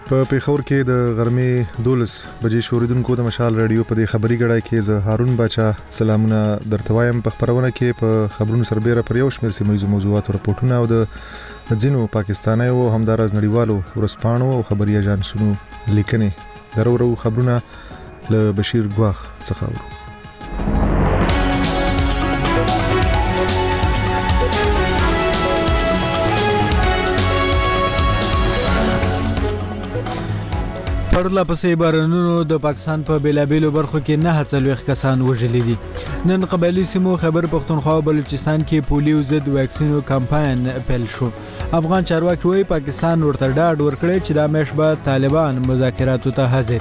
په پیښور کې د غرمې 12 بجې شوریدونکو د مشال رادیو په دې خبري غړای کې زه هارون بچا سلامونه درته وایم. په خبرونه کې په خبرونو سربېره پر یو شمېر سیمه موضوعات او راپورټونه او د ځینو پاکستاني او همدارز نړیوالو ورسپانو او خبري اژانسونو لیکنې درورو خبرونه له بشیر ګواخ څخه ورو. پرله پسې بارانونو د پاکستان په بیلابیلو برخو کې 49 کسان وژلي دي. نن قبایلی سیمو خیبر پختونخوا او بلوچستان کې پولیو ضد واکسینو کمپاین پیل شو. افغان چارواکي وايي پاکستان ورته ډاډ ورکړي چې دا میاشت به طالبان مذاکراتو ته حاضر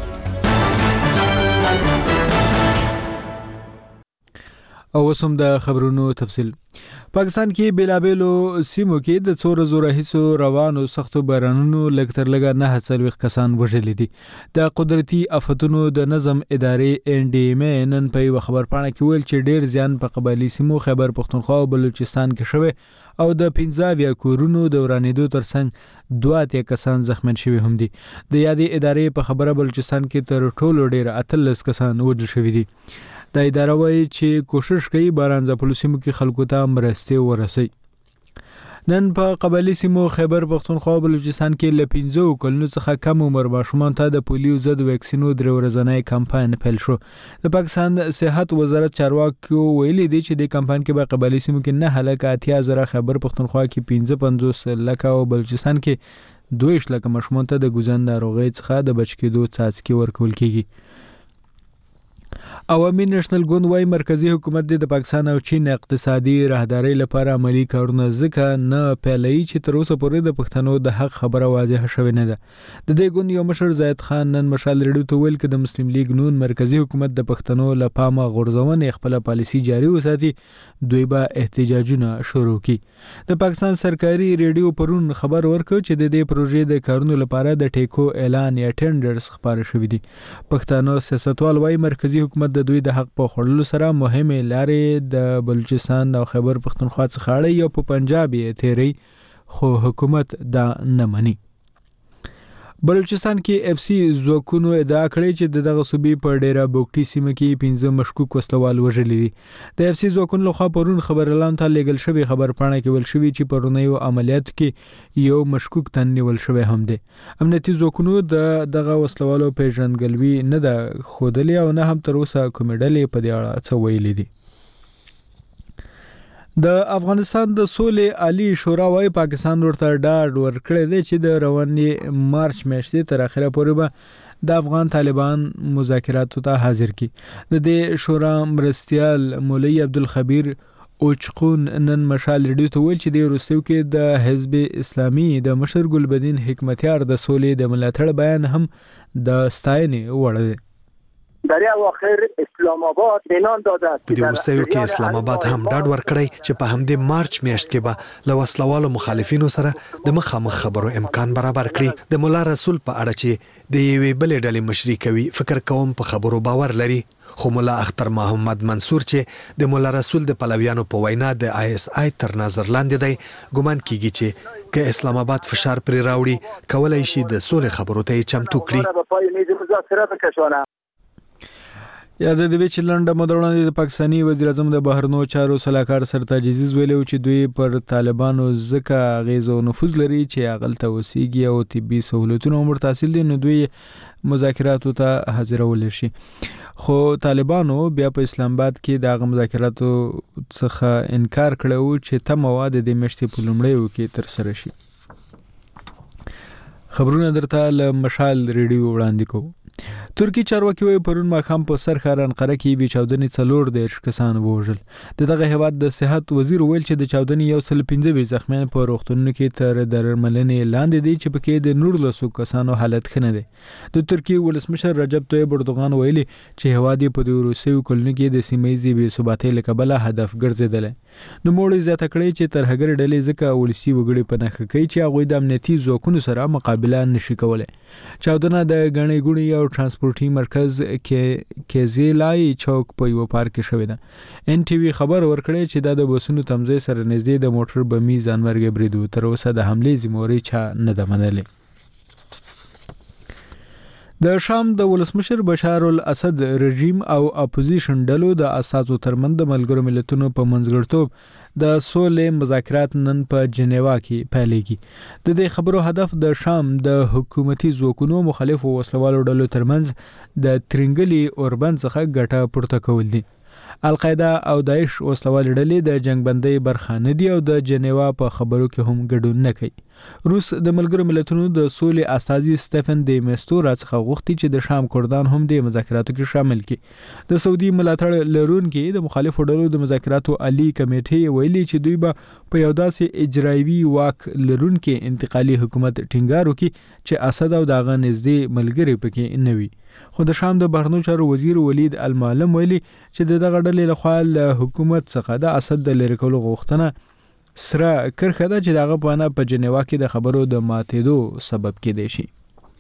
کړي. او وسوم د خبرونو تفصیل. پاکستان کې بیلابیلو سیمو کې د 4 ورځو راهیسو روانو سختو بارانونو لږتر لږه 49 کسان وژلي دي. د قدرتي آفتونو د نظم ادارې NDMA نن په یو خبرپاڼه کې ویل چې ډیر زیان په قبایلی سیمو خیبر پختونخوا او بلوچستان کې شوی او د 15 کورونو د ورانېدو ترڅنګ 2 کسان زخمین شوي هم دي. د یادې ادارې په خبره بلوچستان کې تر ټولو ډیر 18 کسان وژل شوي دي. د اداره وایي چې کوشش کوي باران ځپلو سیمو کې خلکو ته مرستې ورسوي. نن په قبایلی سیمو خیبر پختونخوا او بلوچستان کې له 15 کلونو څخه کم عمر ماشومان ته د پولیو ضد واکسینو 3 ورځنی کمپاین پیل شو. د پاکستان صحت وزارت چارواکو ویلي دي چې د کمپاین کې په قبایلی سیمو کې 9,80,000 خیبر پختونخوا کې 55 لکه او بلوچستان کې 2 لکه ماشومان ته د ګوزن ناروغۍ څخه د بچ کېدو څاڅکي ورکول کیږي. عوامي نېشنل ګوند وايي مرکزی حکومت د پاکستان او چین اقتصادي راهداري لپاره عملی کارونه ځکه نه پیلوي چې تر اوسه پورې د پښتنو د حق خبره واضحه شوې نه ده. د دې ګوند یو مشر زاید خان نن مشال ریډیو ته ویل چې د مسلم لیگ نون مرکزی حکومت د پښتنو له پامه غورځونې خپل پالیسي جاري وساتي دوی به احتجاجونه شروع کړي. د پاکستان سرکاري ریډیو پرون خبر ورکړ چې د دې پروژې د کارونو لپاره د ټیکو اعلان یا ټینډرز خبره شوې دي. پښتنو سیاستوال وايي مرکزی حکومت د دوی د حق په خړلو سره مهمه لارې د بلوچستان او خیبر پختونخوا څخه اړي او په پنجاب یې تیری خو حکومت دا نه مني. بلوچستان کې FC ځواکونو ادعا کړې چې دغه صوبې په ډیره بوکټي سیمه کې 15 مشکوک وسلوال وژلي دي. د FC ځواکونو لخوا پرون خبر اعلان ته لېږل شوی خبرپاڼه کې ویل شوی چې پرونیو عملیاتو کې یو مشکوک تن نیول شوی هم دی. امنیتي ځواکونو دغه وسلوالو پیژندګلوي نه ده ښودلې او نه هم تر اوسه کومې ډلې په دې اړه څه ویلي دي. د افغانستان د سولې عالی شورا وايي پاکستان ورته ډاډ ورکړی دی چې د روانې مارچ میاشتې تر اخره پورې به د افغان طالبان مذاکراتو ته حاضر کی. د دې شورا مرستیال مولوی عبدالخبیر اوچقون نن مشال ریډیو ته ویل چې د وروستیو کې د حزب اسلامي د مشر ګلبدین حکمتیار د سولې د ملاتړ بیان هم د ستاینې وړ دی. در اواخر اسلام آباد اعلان داده په دې وروستیو کې اسلام آباد هم ډاډ ورکړی چې په همدې مارچ میاشت کې به له وسلوالو مخالفینو سره د مخامخ خبرو امکان برابر کړي. د مولا رسول په اړه چې د یوې بلې ډلې مشري کوي فکر کوم په خبرو باور لري، خو مولا اختر محمد منصور چې د مولا رسول د پلویانو په وینا د ISI تر نظر لاندې دی، ګمان کیږي چې که اسلام آباد فشار پرې راوړي کولای شي د سولې خبرو ته چمتو کړي. یاد دی چې لنډه موده وړاندې د پاکستاني وزیر اعظم د بهرنیو چارو سلاکار سرتاج عزیز ویلي چې دوی پر طالبانو ځکه اغیز او نفوذ لري چې هغلته اوسېږي او طبي سہولتونه هم ورته حاصل دي نو دوی مذاکراتو ته حاضرول شي. خو طالبانو بیا په اسلام آباد کې د مذاکراتو څخه انکار کړو چې تمه وا د میاشتې په لومړیو کې تر سره شي. خبرونه درته له مشال ریډیو وړاندې کوو. ترکی چارواکي وايي پرون ماښام په سرخار انقره کې بي چاودنې 4 کسان ووژل. دغه هیواد د صحت وزیر ویل چې د چاودنې 115 زخمیان په روغتونونو کې تر درملنې لاندې دي چې پکې د 19 کسانو حالت ښه نه دی. د ترکی ولسمشر رجب طیب اردوغان ویلي چې هیواد په دې وروستیو کلونو کې د سیمه ییزې بې ثباتۍ له کبله هدف ګرځېدلی. نوموړي زیاته کړې چې ترهګر ډلې ځکه ولسي وګړي په نښه کوي چې هغوی د امنیتي ځواکونو سره مقابله نشي کولی. چاودنه د ګڼې ګوڼې او ترانسپورټي مرکز کیزیلای چوک په یو پارک کې شوې ده. NTV خبر ورکړی چې دا د بسونو تمځای سره نږدې د موټر بمي ځانمرګي برید و. تر اوسه د حملې ذمهواري چا نه ده منلې. د شام د ولسمشر بشار الاسد رژیم او اپوزیشن ډلو د اساسو ترمن د ملګرو ملتونو په منځګړتوب د سولې مذاکرات نن په جنیوا کې پیلېږي. د دې خبرو هدف د شام د حکومتي ځواکونو مخالفو وسلوالو ډلو ترمنځ د ترنګلي اوربند څخه ګټه پورته کول دي. القاعده او داعش وسلوال ډلې د جنگبندۍ برخه نه دي او د جنیوا په خبرو کې هم ګډون نه کوي. روس د ملګرو ملتونو د سولې استازي سټيفن دی میستورا څخه غوښتي چې د شام کردان هم د مذاکراتو کې شامل کړي. د سعودي ملاتړ لرونکي د مخالفو ډلو د مذاکراتو عالی کمیټې ویلي چې دوی به په یو داسې اجرایوي واک لرونکي انتقالي حکومت ټینګار وکړي چې اسد او دغه نږدې ملګری پکې نه وي. خو د شام د بهرنیو چارو وزیر ولید المعلم ویلي چې دغه ډلې لخوا له حکومت څخه د اسد د لری کولو غوښتنه سره کرخه ده چې دغه پانه په جنیوا کې د خبرو د ماتېدو سبب کېدی شي.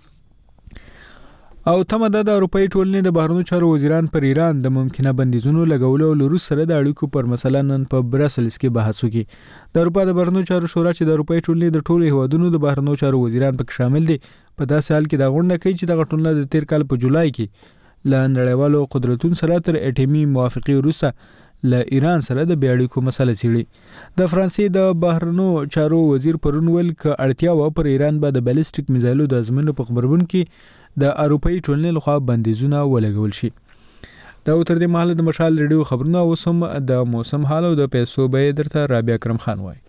او تمه د اروپאי ټولنې د بهرنیو چارو وزیران پر ایران د ممکنه بندیزونو لګولو او روس سره د اړیکو پر مسله نن په برسلز کې بحث وکړي. د اروپا د بهرنیو چارو شورا چې د اروپאי ټولنې د ټولو هیوادونو د بهرنیو چارو وزیران پکې شامل دي په داسې حال کې دا غونډه کوي چې د ټولنې د تیر کال په جولای کې ل نړیوالو قدرتونو سره تر اټومي موافقه وروسته ل ایران سره د بیاړیکو مسله څیړي. د فرانسې د بهرنیو چارو وزیر پرون ویل ک اړتیا و پر ایران به د بالستیک میزایلو د ازمنو په خبرون کې د اروپאי ټولنې لخوا بندیزونه ولګول شي. دا تر دې مهاله د مشال ریډیو خبرونه اوسم د موسم حال او د پیسو به درته رابعه کرم خان وای.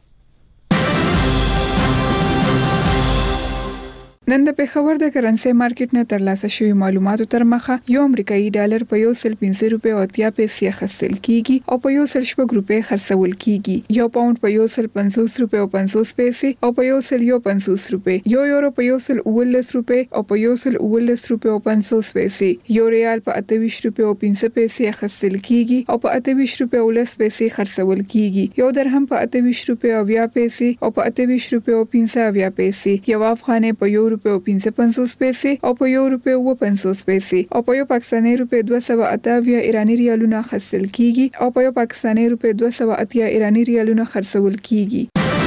نن د پیښور د کرنسي مارکیټ نه ترلاسه شوی معلوماتو تر مخه یو امریکایي ډالر په 1.50 روپے او 80 پیسې خرڅل کیږي او په 1.4 روپے خرڅول کیږي. یو پاوند په 1.50 روپے او 50 پیسې او په 1.50 روپے، یو یورو په 1.19 روپے او په 1.19 روپے او 50 پیسې، یو ریال په 28 روپے او 50 پیسې خرڅل کیږي او په 28 روپے او 10 پیسې خرڅول کیږي. یو درهم په 28 روپے او 20 پیسې او په 28 روپے او 50 پیسې، یو افغانۍ په 1 روپے او 55 پیسې او په 1 روپے او 50 پیسې او په یو پاکستاني روپے 228 ایرانی ریالونه خرڅل کیږي او په یو پاکستاني روپے 280 ایرانی ریالونه خرڅول کیږي.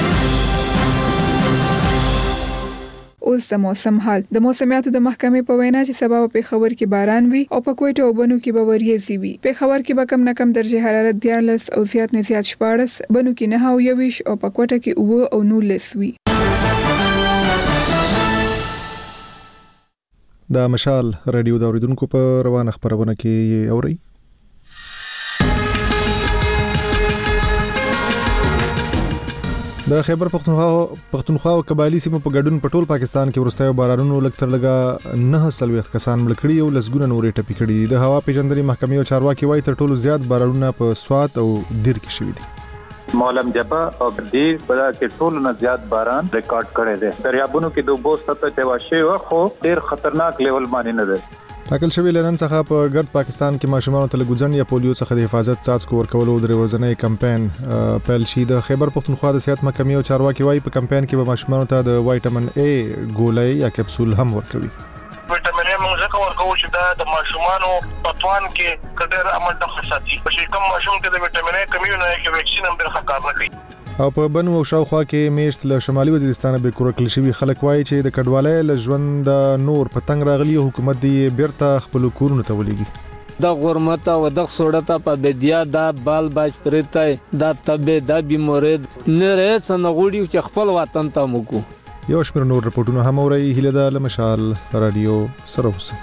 اوس د موسم حال. د موسمیاتو د محکمې په وینا چې سبا په خبر کې باران وي او په کوټه او بنو کې به وریځي وي. په خبر کې به کم نه کم درجه حرارت 14 او زیات نه زیات 14، بنو کې 9 او 21 او په کوټه کې 9 او 19 وي. د مشال رادیو د اوریدونکو په روانه خبرونه کې اوري. د خیبر پختونخوا او قبایلی سیمو په ګډون په ټول پاکستان کې ورستایو بارانونو لکتر لګا 9 کسان مړ کړي او لسګونه نورې ټپي کړي. د هوا پیژندنې محکمې او چارواکي وایي تر ټولو زیات بارانونه په سوات او دیر کې شوي دي. مولم جبا او دیر په کې ټولو نه زیات باران ریکارډ کړي دي. دریابونو کې د اوبو سطح ته واشه خو ډیر خطرناک لیول باندې نه ده. ټاکل شوی لنن څخه په ګرد پاکستان کې ماشومانو ته لګوځن یا پولیو څخه د حفاظت څاڅکو ورکولو د ورځنی کمپاین پیل شي. د خیبر پختونخوا د صحت محکمې او چارواکي وایي په کمپاین کې به ماشومانو ته د وایټامین A ګولۍ یا کپسول هم ورکوي. ویټامین A موږ ځکه ورکوو چې د ماشومانو په توان کې کډر عمل ته خاصتي چې کوم ماشوم کې د ویټامین A کمی نه کې ویکسین هم ډېر کار نه کوي. او په بنو او شاوخوا کې میشت له شمالي وزیرستان به کورکل شوی خلک وایي چې د کډوالۍ له ژوند نور په تنگ راغلی حکومت دی بیرته خپل کورونه ته ولېږي. د غرمت او د خړټه په بدیا د بال باج پرتای د تبه د بیمورید نره څنګه چې خپل وطن ته موکو. یو شمېر نور رپورټونه هم اوري. هیله ده مشال رادیو سره اوسئ.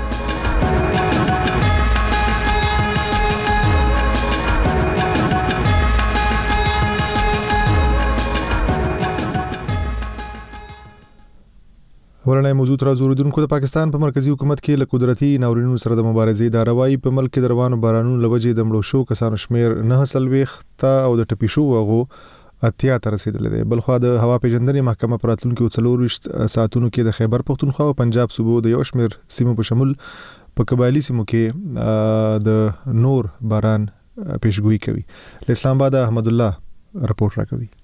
ورنه موضوع تر زوردونکو د پاکستان په مرکزی حکومت کې له قدرتي ناورینونو سره د مبارزې د روایي په ملک کې روانو بارانونو لوجې د مړو شو کسانو شمیر 9 ته او د ټپي شو هغه 80 ته رسیدلې ده. بلخو د هوا پیژندنې محکمه پراتلونکو 24 ساعتونو کې د خیبر پختونخوا او پنجاب صوبو د یو شمیر سیمو په شمول په قبایلی سیمو کې د نور باران پیشګوئی کوي. اسلام آباد احمد الله رپورټ راکوي.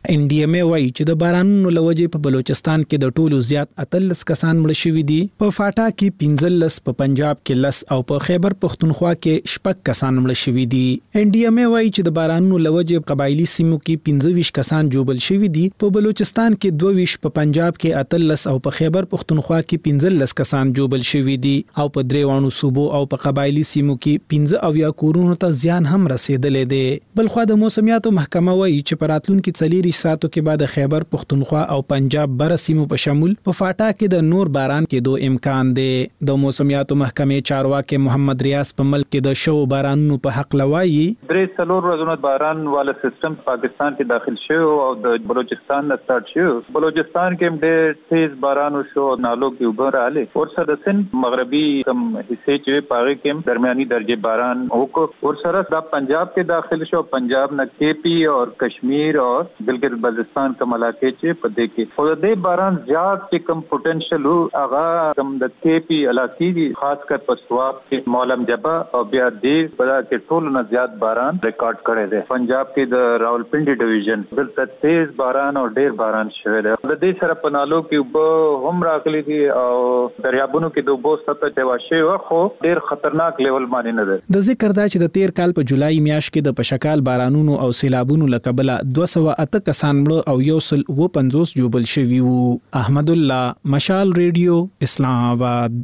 ان ډي ام ای وایي چې د بارانونو لوجې په بلوچستان کې د ټولو زیات 13 کسان مړ شوي دي، په فاټا کې 15، په پنجاب کې 10 او په خیبر پختونخوا کې 6 کسان مړ شوي دي. ان ډي ام ای وایي چې د بارانونو لوجې قبایلی سیمو کې 15 کسان جوړل شوي دي، په بلوچستان کې 22، په پنجاب کې 13 او په خیبر پختونخوا کې 15 کسان جوړل شوي دي او په دریوانو صوبو او په قبایلی سیمو کې 15 او یا کورونو ته زیان هم رسیدلې دي. بلخو د موسمیاتو محکمه وایي چې په راتلونکي 4 ساعتو کې بعد خیبر پختونخوا او پنجاب بر سیمو په شمول په فاټا کې د نور باران کېدو امکان دی. د موسمیاتو محکمې چارواکي محمد ریاض په ملک کې د شو بارانونو په حق لوایي 3 ورځې باران والا سیستم پاکستان کې داخل شو او د بلوچستان نه سٹارټ شو. بلوچستان کې ډېر تیز باران وشو، نالو کې اوبه راغلي اور سره د سند مغربي کم حصے چې پاره کې درمیاني درجه باران وکړ اور سره د پنجاب کې داخل شو. پنجاب نه کے پی اور کشمیر اور بلکې بلوچستان کوم علاقې چې په دې کې خو د باران زیات چې کم پوتنشل هغه کم د کے پی علاقې دي، خاص کر په سواب کې مولم جبا او بیا دې په کې ټول نه زیات باران ریکارډ کړي دي. پنجاب کې د راولپنډي ډیویژن دلته تیز باران او ډېر باران شوی دی. د دې سره په نالو کې به هم راغلي دي او دریابونو کې د اوبو سطح ته واشه خو ډېر خطرناک لیول باندې نه ده. د ذکر دا چې د تیر کال په جولای میاشت کې د پشکال بارانونو او سیلابونو لکبله 208 کسان مړ او 150 جوبل شوي وو. احمد الله، مشال ریډیو، اسلام آباد.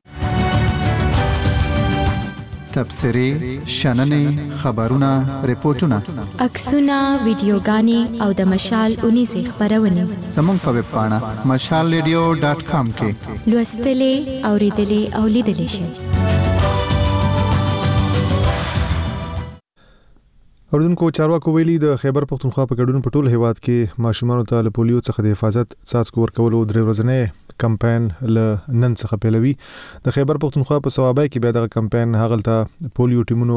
تبصرې، شننې، خبرونه، ریپورتونه، عکسونه، ویډیوګانې او د مشال 19 خبرونه زموږ په ویب پاڼه mashalradio.com کې لوستلې، اوریدلې او لیدلې شئ. اردوونکو چارواکو ویلي د خیبر پختونخوا په ګډون په ټول هیواد کې ماشومانو ته له پولیو څخه د حفاظت څاڅکو ورکولو 3 ورځې کمپاین له نن څخه پیلوي. د خیبر پختونخوا په صوابای کې بیا دغه کمپاین هغلته پولیو ټیمونو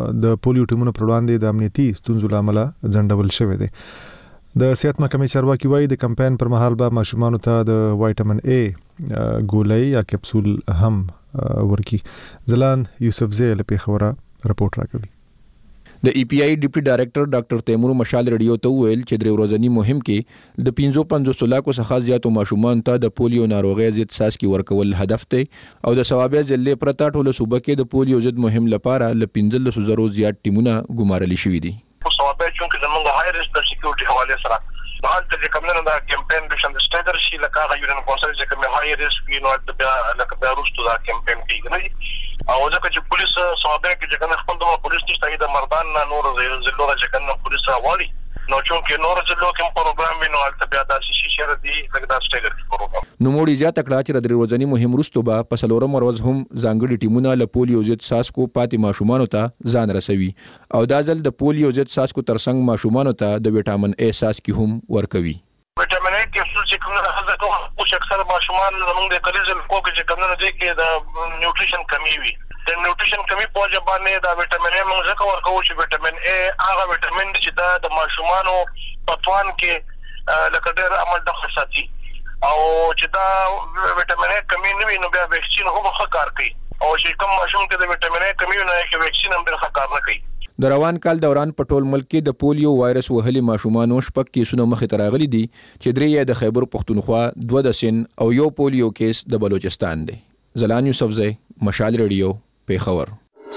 پر وړاندې د امنیتي ستونزو لامل ځنډول شوی دی. د صحت محکمې چارواکي وایي د کمپاین پر مهال به ماشومانو ته د وایټامین A ګولۍ یا کپسول هم ورکي. زلان یوسفزی له پیښوره رپورټ راکوي. د ای پی آی ډیپټي ډایریکټر ډاکټر تیمور مشال ریډیو ته ویل چې 3 ورځنی مهم کې د 55 لکو څخه زیاتو ماشومان ته د پولیو ناروغي ضد څاڅکي ورکول هدف دی او د ثوابیا ضلع پرتا ټول صوبه کې د پولیو ضد مهم لپاره ل 15,000 زیات ټیمونه ګمارل شوي دي. صوابیا چې زمونږ هاي ریسک د سکیورټي حواله سره حال ته کومنه دا کمپاین د شند سټیډر شي لکه هغه یو نه کوسل چې کوم هاي ریسک نو د بیا لکه بیا روستو دا کمپاین کیږي او ځکه چې پولیس صوابیا کې څنګه خپل د پولیس نشته د مردان نور زلو چې کنه پولیس راوالي نو چې نور زلو کوم پروګرام وینو البته بیا د شي شر دي لکه دا سټیډر پروګرام نو موړي زیاته کړه چې د 3 ورځنی مهم روستو به په سلورم ورځ هم ځانګړي ټیمونه له پولیو ضد څاڅکو پاتې ماشومانو ته ځان رسوي او دا ځل د پولیو ضد څاڅکو ترڅنګ ماشومانو ته د وټامین A څاڅکي هم ورکوي. وټامین A کې چې کومه حالت او اکثر ماشومان زموږ د کلیزل کوکه چې کومه دي کې د نیوټریشن کمی وي. د نیوټریشن کمی په وجه باندې دا وټامین A موږ ځکه ورکوو چې وټامین A هغه وټامین دی چې د ماشومانو په توان کې لکه ډېر عمل دخل ساتي او چې دا وټامین A کمی نه وي نو بیا ویکسین هم ښه کار کوي او چې کوم ماشوم کې د وټامین A کمی نه وي ویکسین هم ډېر ښه کار نه کوي. د روان کال دوران په ټول ملک کې د پولیو وایرس وهلي ماشومانو 6 کیسونه مخې ته راغلي دي چې 3 یې د خیبر پختونخوا 2 د سن او یو پولیو کیس د بلوچستان دی. زلان یوسفزی، مشال ریډیو، پیښور.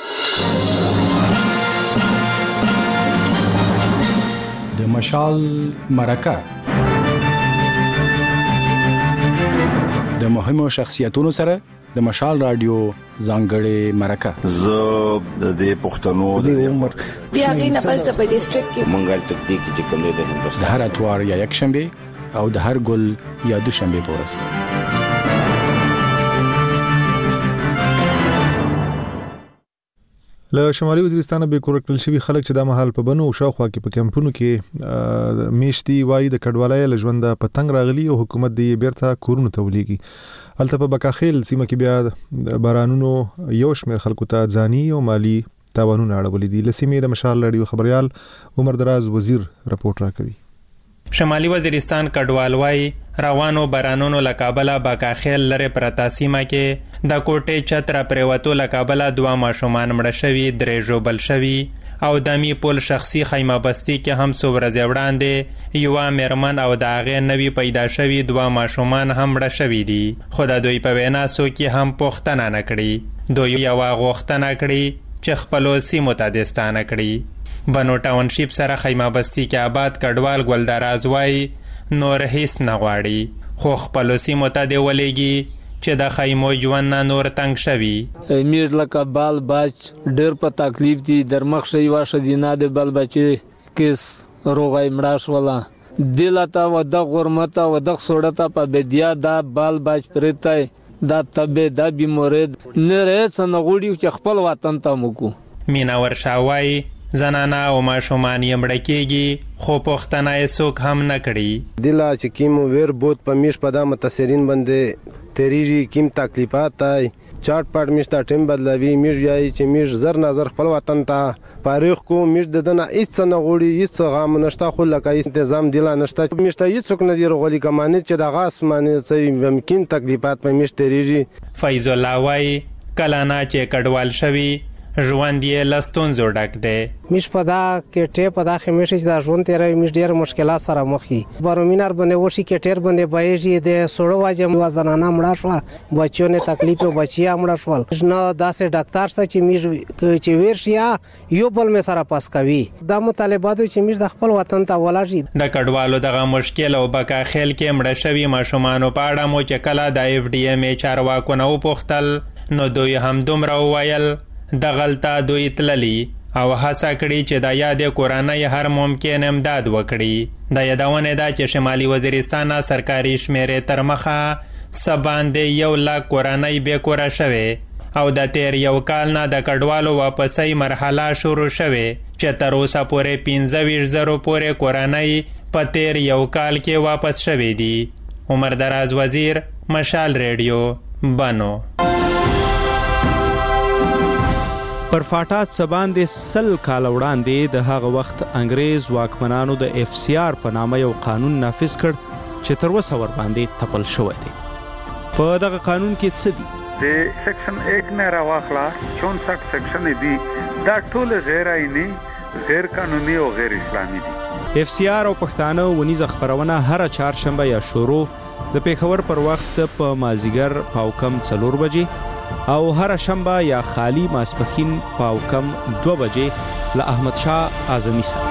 د مشال مرکه د مهمو شخصیتونو سره د مشال رادیو ځانګړې مرکه. زه د دې پښتنو د عمر بیا غینه پس په ډیسټریکټ کې منګل تکتیک چې کوم د هندوستان د هر اتوار یا یک شنبه او د هر ګل یا دوشنبه په ورځ. له شمالي وزیرستان به کور کړل شوی خلک چې د مهال په بنو او شاوخوا کې په کمپونو کې میشتي وای د کډوالۍ له ژوند په تنگ راغلي او حکومت دې بیرته کورونو ته ولېږي. البته په بکاخیل سیمه کې بیا د بارانونو یو شمېر خلکو ته ځاني او مالی تاوانونه اړولې دي. لسیمې د مشال رادیو خبريال عمر دراز وزیر رپورټ راکوي. شمالي وزیرستان کډوال وای روانو بارانونو لکابله باکاخیل لره پرتا سیمه کې د کوټې چت را پریوتو لکابله 2 ماشومان مړه شوي 3 ژوبل شوي او د می پول شخصي خیمه بستی کې هم څو ورځې وړاندې یو میرمن او د هغې نوي پیدا شوي 2 ماشومان هم مړه شوي دي خو د دوی په وینا څوک هم پوښتنه نه کړي دوی یوه غوښتنه کړي چې خپلو سیمو ته دستانه کړي بنو ټاونشیپ سره خیمه بستی کې آباد کډوال ګلداراز وای نور هیڅ نه غواړي خو خپلو سیمو ته دی ولېږي چې د خیمو ژوند نه نور تنګ شوي امیر لکه بال بچ ډېر په تکلیف دي در مخ شي واشه دي نه د بال بچې کیس روغای مړه شوله دلته و د غرمته و د سوړته په بدیا دا بال بچ پرتای دا تبه دا بیمورید نره څنګه چې خپل وطن ته موکو مینا ورشاوای زنانا او ماشومان یې مړه کېږي خو پوښتنه یې څوک هم نه کړي دلا چې کیمو ویر بوت په میش په دا متاثرین باندې تیریږي کیم تکلیفات آی چاټ پټ میش تا ټیم بدلوي میش یای چې میش زر نظر خپل وطن ته فارغ کو میش دنه هیڅ نه غوړي هیڅ غام نشته خو لکه تنظیم دی نشته میش ته هیڅ څوک نه دی غوړي کمانه چې د غاس معنی سوي ممکن تکلیفات په میش تیریږي فیض الله وای کلانا چې کډوال شوی ژوند یې لستونزو ډک دی میش په دا کې په دا خمیشه چې دا ژوند تیروي میش ډېر مشکلات سره مخ دي برومینار باندې وشي کې ټیر باندې بایږي د سړو واجب وزنانه مړه شو بچو نه تکلیف او بچیا مړه شول نو داسې ډاکټر سره چې میش چې ورشیا یو بل می سره پاس کوي دا مطالبات چې میش د خپل وطن ته ولاړي د کډوالو دغه مشکل او بکا خیل کې مړه شوی ماشومانو په اړه مو چې کله د اف ډی ام چارواکو نه وپوښتل نو دوی هم دومره وویل د غلطه دوی تللی او هڅه کړي چې د یادې کورنۍ هر ممکن امداد وکړي د یادونه ده چې شمالي وزیرستان سرکاري شمیرې تر مخه سباندې 1 لک کورنۍ بې کوره شوې او د تیر یو کال نه د کډوالو واپسۍ مرحله شروع شوې چې تر اوسه پورې 15,000 پورې کورنۍ په تیر یو کال کې واپس شوې دي عمر دراز وزیر مشال ریډیو بنو پر فاټات سباندې سل کال وړاندې د هغه وخت انګريز واکمنانو د اف سی آر په نامه یو قانون نافذ کړ چې تر اوسه ور باندې تپل شوی دی په دغه قانون کې څه دي د سیکشن 1 نه راوخلا 64 سیکشن دي دا ټول غیر آئینی غیر قانوني او غیر اسلامي دي اف سی آر او پښتانه ونیزه خبرونه هر چهارشنبه یا شروع د پیښور پر وخت په مازیګر پاوکم 4 بجې او هر شنبه یا خالی ماسپخین پاوکم 2 بجې له احمد شاه اعظمي سره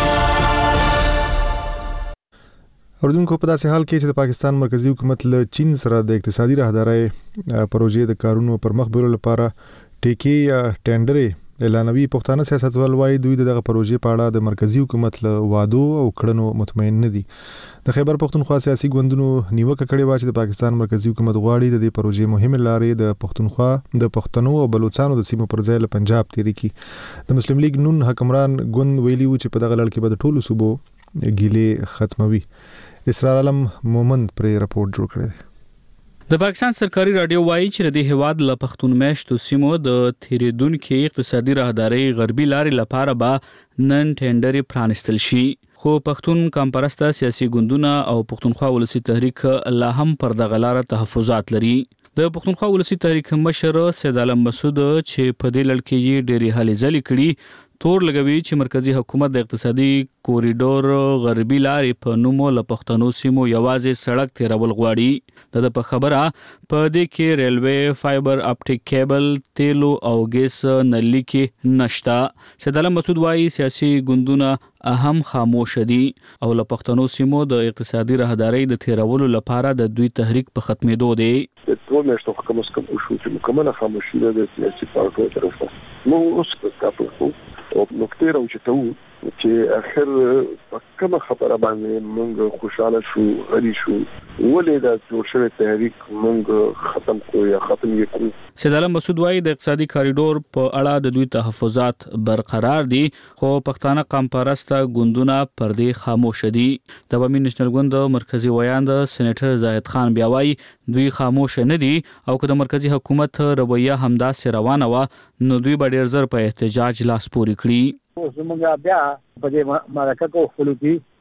اردوونکو په داسې حال کې چې د پاکستان مرکزی حکومت له چین سره د اقتصادي راهدارۍ پروژې د کارونو پر مخ بیرولو لپاره ټیکي یا ټینډرې اعلانوي پښتانه سیاستوال وایي دوی دغه پروژې په اړه د مرکزی حکومت له وعدو او کړنو مطمئن نه دي د خیبر پښتونخوا سیاسي ګوندونو نیوکه کړې و چې د پاکستان مرکزی حکومت غواړي د دې پروژې مهمه لارې د پښتونخوا د پښتنو او بلوچستان د سیمو پر ځای له پنجاب تیری کی د مسلم لیگ نون حکمران ګوند ویلي و چې په دغه لړ کې به د ټولو صوبو ګیلې ختموي اسرار علم مومند پر راپورټ جوړ کړی د پاکستان سرکاري رادیو وایي چې د هیواد له پښتون میشتو سیمو د تیریدونکو اقتصادي راهداري غربي لارې لپاره به نن ټینډر پرانستل شي خو پښتون کمپرسته سیاسي ګوندونه او پښتونخوا ولسی تحریک لا هم پر دغه لار تحفظات لري د پښتونخوا ولسی تحریک مشر سید عالم مسعود چې په دې لړ کې ډېری هلې ځلې کړي تور لګوي چې مرکزی حکومت د اقتصادي کوریډور غربي لارې په نومو له پښتنو سیمو یوازې سړک تیرول غواړي د په خبره په دې کې ریلوي فایبر اپټیک کیبل تیلو او ګیس نلي کې نشتا سید عالم مسعود وايي سیاسي ګوندونه اهم خاموش دي او له پښتنو سیمو د اقتصادي راهدارۍ د تیرولو لپاره د دوی تحریک په ختمېدو دی ټول میاشتو حکومت کوم شو چې مکمله خاموشي ده د سیاسي پارټیو طرفه نو اوس تاسو او نکته راوچته چې اخر کومه خبره باندې موږ خوشاله شو غري شو ولې دا جوړ شوی تحریک موږ ختم کو یا ختم یې کو سید عالم مسعود وايي د اقتصادي کاریډور په اړه د دوی تحفظات برقرار دي خو پښتانه قوم پرسته ګوندونه پر دې خاموش دي د بمی نېشنل ګوند مرکزی ویاند سېنیټر زاهد خان بیا وايي دوی خاموش نه دي او که د مرکزی حکومت رویه همداسې روانه و نو دوی به ډېر زر په احتجاج لاس پوري کړي زمونږ بیا په دې مرکه کو خپل دي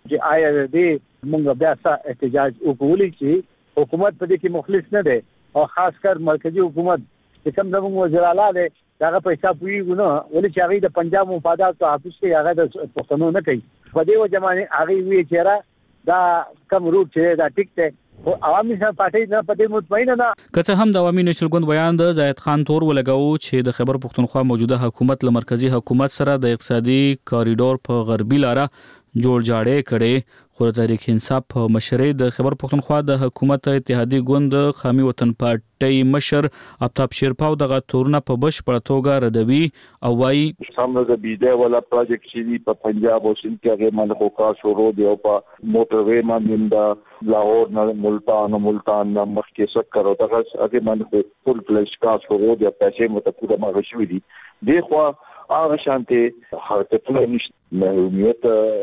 چې آیا دې موږ بیا څه احتجاج وکولای چې حکومت په دې کې مخلص نه دی او خاص کر مرکزی حکومت چې کوم زموږ وزیر اعلی دی هغه پیسې پویږي نو ولې چې هغه د پنجاب مفادات ته حافظ کې هغه د پښتنو نه کوي په دې وجه باندې هغه وی چې دا کم روټ چې دا ټیک ته او عوامي پارټي نه پدې مطمئن نه کڅ هم د عوامي نېشنل ګوند بیان د زاهد خان تور ولګاو چې د خیبر پختونخوا موجوده حکومت له مرکزی حکومت سره د اقتصادي کاریډور په غربي لاره جوړ جاړې کړي خو تحریک انصاف په مشرۍ د خیبر پختونخوا د حکومت اتحادیه ګوند قومي وطن پارټي مشر آفتاب شیرپاو دغه تورونه په بشپړه توګه ردوي او وايي سامنے د بیډه والا پروجیکټ چې په پنجاب او سند کې هغه باندې کار شروع دی او په موټر وې باندې د لاهور نه ملتان نه مخکې سکر او دغه هغه باندې فل فلش کار شروع دی پیسې متپوره مغشوي دي دغه هغه شانته حرکتونه نشته مهمیت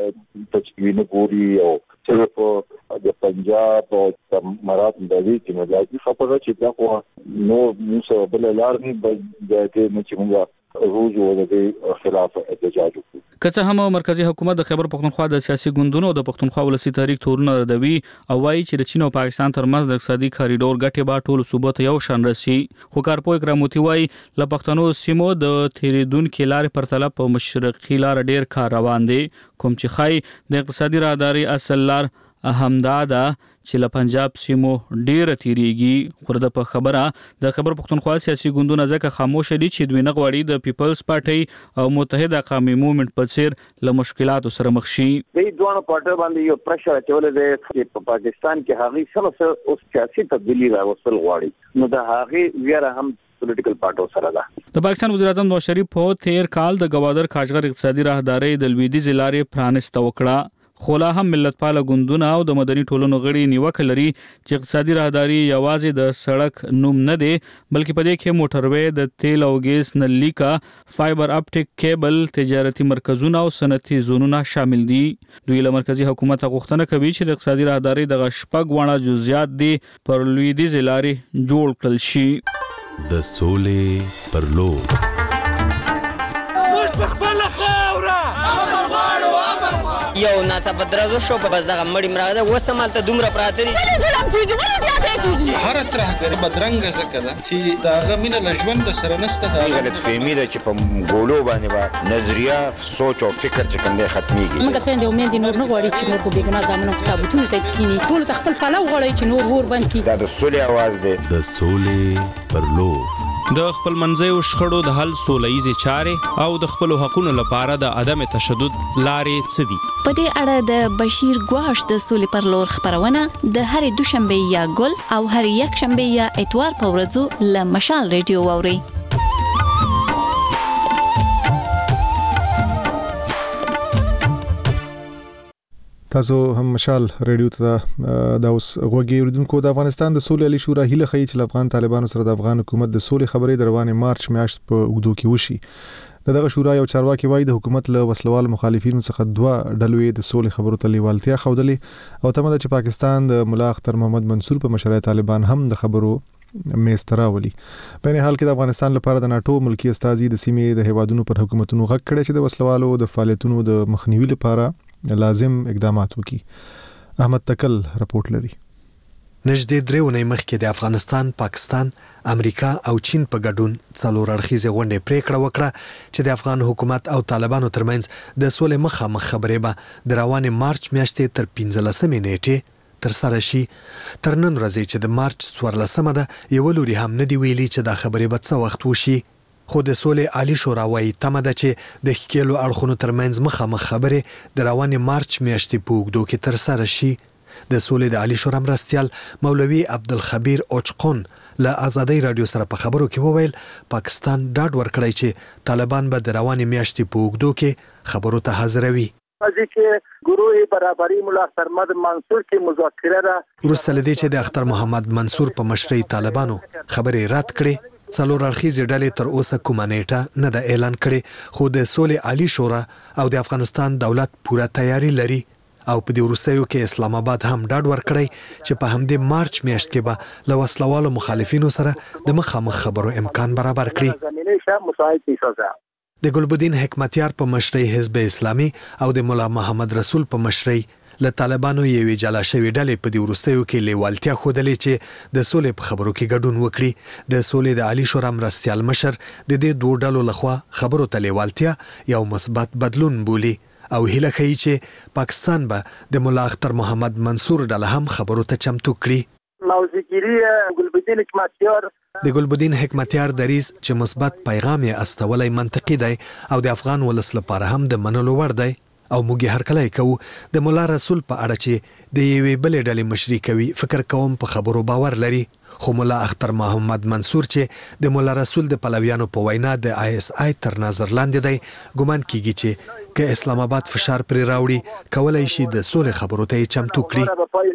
تجوین ګوري او صرف د پنجاب او مراد د دې چې ملاتي خبره چې دا خو نو موږ بل لار نه د دې چې موږ روز او د خلاف احتجاج وکړو کڅ هم مرکزی حکومت د خیبر پختونخوا د سیاسي ګوندونو د پختونخوا ولسی تحریک تورونه ردوي او وايي چې د چین او پاکستان ترمنځ د اقتصادي کاریډور ګټه با ټول صوبات یو شان رسي خو کارپو اکراموتی وايي ل پښتنو سیمو د تیریدونکو لارې پر طلب په مشرقي لار ډیر کار روان دي کوم چې خای د اقتصادي راهداري اصل لار احمداده چې له پنجاب سیمو ډیر تیریږي خورده په خبره د خیبر پختونخوا سیاسي ګوندونه ځکه خاموش دي چې دوی نه غواړي د پیپلز پارټي او متحده قومي موومېنټ په څیر له مشکلاتو سره مخ شي د دوه پارټي باندې یو پرشر چولې ده چې په پاکستان کې هغه سره اوس سیاسي تبدیلی راوستل غواړي نو د هغه ویره هم پولیټیکل پارټو سره ده د پاکستان وزیر اعظم نواز شریف په تیر کال د گوادر کاجګر اقتصادي راهداري د لویدیځ لارې پرانست وکړه خو لا هم ملتپال ګوندونه او د مدني ټولنو غړي نیوکه لري چې اقتصادي راهداري یوازې د سړک نوم نه دی بلکې په دې کې موټروي د تیل او ګیس نلیکا فایبر اپټیک کیبل تجارتي مرکزونه او صنعتي زونونه شامل دي دوی له مرکزی حکومت غوښتنه کوي چې د اقتصادي راهداري د شپږ وړه جزئیات دي پر لویدیځ لارې جوړ کړل شي د سولې پر لور یو ناڅاپه درازو شو په بس دغه مړی مرغه ده وسمالته دومره پراته دي هر ترهګر بدرنګ زکه ده چې داغه مینه لژوند سره نسته دا غلط فهمي ده چې په ګولو باندې با نظریه سوچ او فکر چې کوم ختميږي موږ ته د امید نور نه غواړي چې نور په بیګنا ځامنو کتابونه ته کینی ټول تخپل پلو غواړي چې نور ور باندې کی دا د سولې आवाज ده د سولې پر لور د خپل منځیو شخړو د حل سوله‌یزې چارې او د خپل حقوقو لپاره د عدم تشدد لارې څه دي په دې اړه د بشیر ګواش د سولې پر لور خبرونه د هرې دوشنبه یا ګل او هرې یک شنبه یا اتوار په ورځو له مشال ریډیو واوري تاسو هم مشال ریډیو ته دا اوس غوږی اوریدونکو د افغانستان د سولې علي شورا هیله خي چې افغان طالبانو سره د افغان حکومت د سولې خبرې د روانې مارچ میاشت په اوږدو کې وشي دغه شورا یو چارواکي وایي د حکومت له وسلوال مخالفینو څخه دوه ډلې د سولې خبرو ته لیوالتیا ښودلې او تمه ده چې پاکستان د ملا اختر محمد منصور په مشرۍ طالبان هم د خبرو میستراولي په نه حال کې د افغانستان لپاره د ناتو ملکی استازي د سیمې د هیوادونو پر حکومتونو غږ کړي چې د وسلوالو د فعالیتونو د مخنیوي لپاره لازم اقدامات وکړي احمد تکل رپورت لري نږدې درېونې مخکې د افغانستان، پاکستان، امریکا او چین په ګډون څلور اړخیزه غونډه پریکړه وکړه چې د افغان حکومت او طالبانو ترمنځ د سولې مخامخ خبرې به د روانې مارچ میاشتې تر 15 نیټې تر سره شي. تر نن ورځې چې د مارچ 14 ده یو لوري هم نه دی ویلي چې دا خبرې به څه وخت وشي. خو د سولې عالی شورا وايي تمه ده چې د ښکېلو اړخونو ترمنځ مخامخ خبرې د روانې مارچ میاشتې په اوږدو کې تر سره شي. د سولې د عالی شورا مرستیال مولوي عبدالخبیر اوچقون له آزادۍ رادیو سره په خبرو کې وویل پاکستان ډاډ ورکړی چې طالبان به د روانې میاشتې په اوږدو کې خبرو ته حاضروي. چې ګروه برابرۍ مولا اختر محمد منصور کې مذاکره ده وروسته لدې چې د اختر محمد منصور په مشرۍ طالبانو خبرې رد کړې څلور اړخیزې ډلې تر اوسه کومه نیټه نه ده اعلان کړې خو د سولې عالی شورا او د افغانستان دولت پوره تیاری لري او په دې وروستیو کې اسلام آباد هم ډاډ ورکړی چې په همدې مارچ میاشت کې به له وسلوالو مخالفینو سره د مخامخ خبرو امکان برابر کړي. د ګلبدین حکمتیار په مشرۍ حزب اسلامي او د مولا محمد رسول په مشرۍ له طالبانو یوې جلا شوې ډلې په دې وروستیو کې لیوالتیا ښودلې چې د سولې په خبرو کې ګډون وکړي. د سولې د عالی شورا مرستیال مشر د دې دوه ډلو لخوا خبرو ته لیوالتیا یو مثبت بدلون بولي او هیله کوي چې پاکستان به د مولا اختر محمد منصور ډله هم خبرو ته چمتو کړي. موزیګری ګلبدین حکمتیار د ګلبدین حکمتیار دریز چې مثبت پیغام یې استولای منطقي دی او د افغان ولس لپاره هم د منلو وړ دی او موږ هر کله کوو د مولا رسول په اړه چې د یوې بلې ډلې مشري کوي فکر کوم په خبرو باور لري. خو مولا اختر محمد منصور چې د مولا رسول د پلویانو په وینا د ISI تر نظر لاندې دی ګومان کیږي چې که اسلام آباد فشار پرې راوړي کولای شي د سولې خبرو ته چمتو کړي.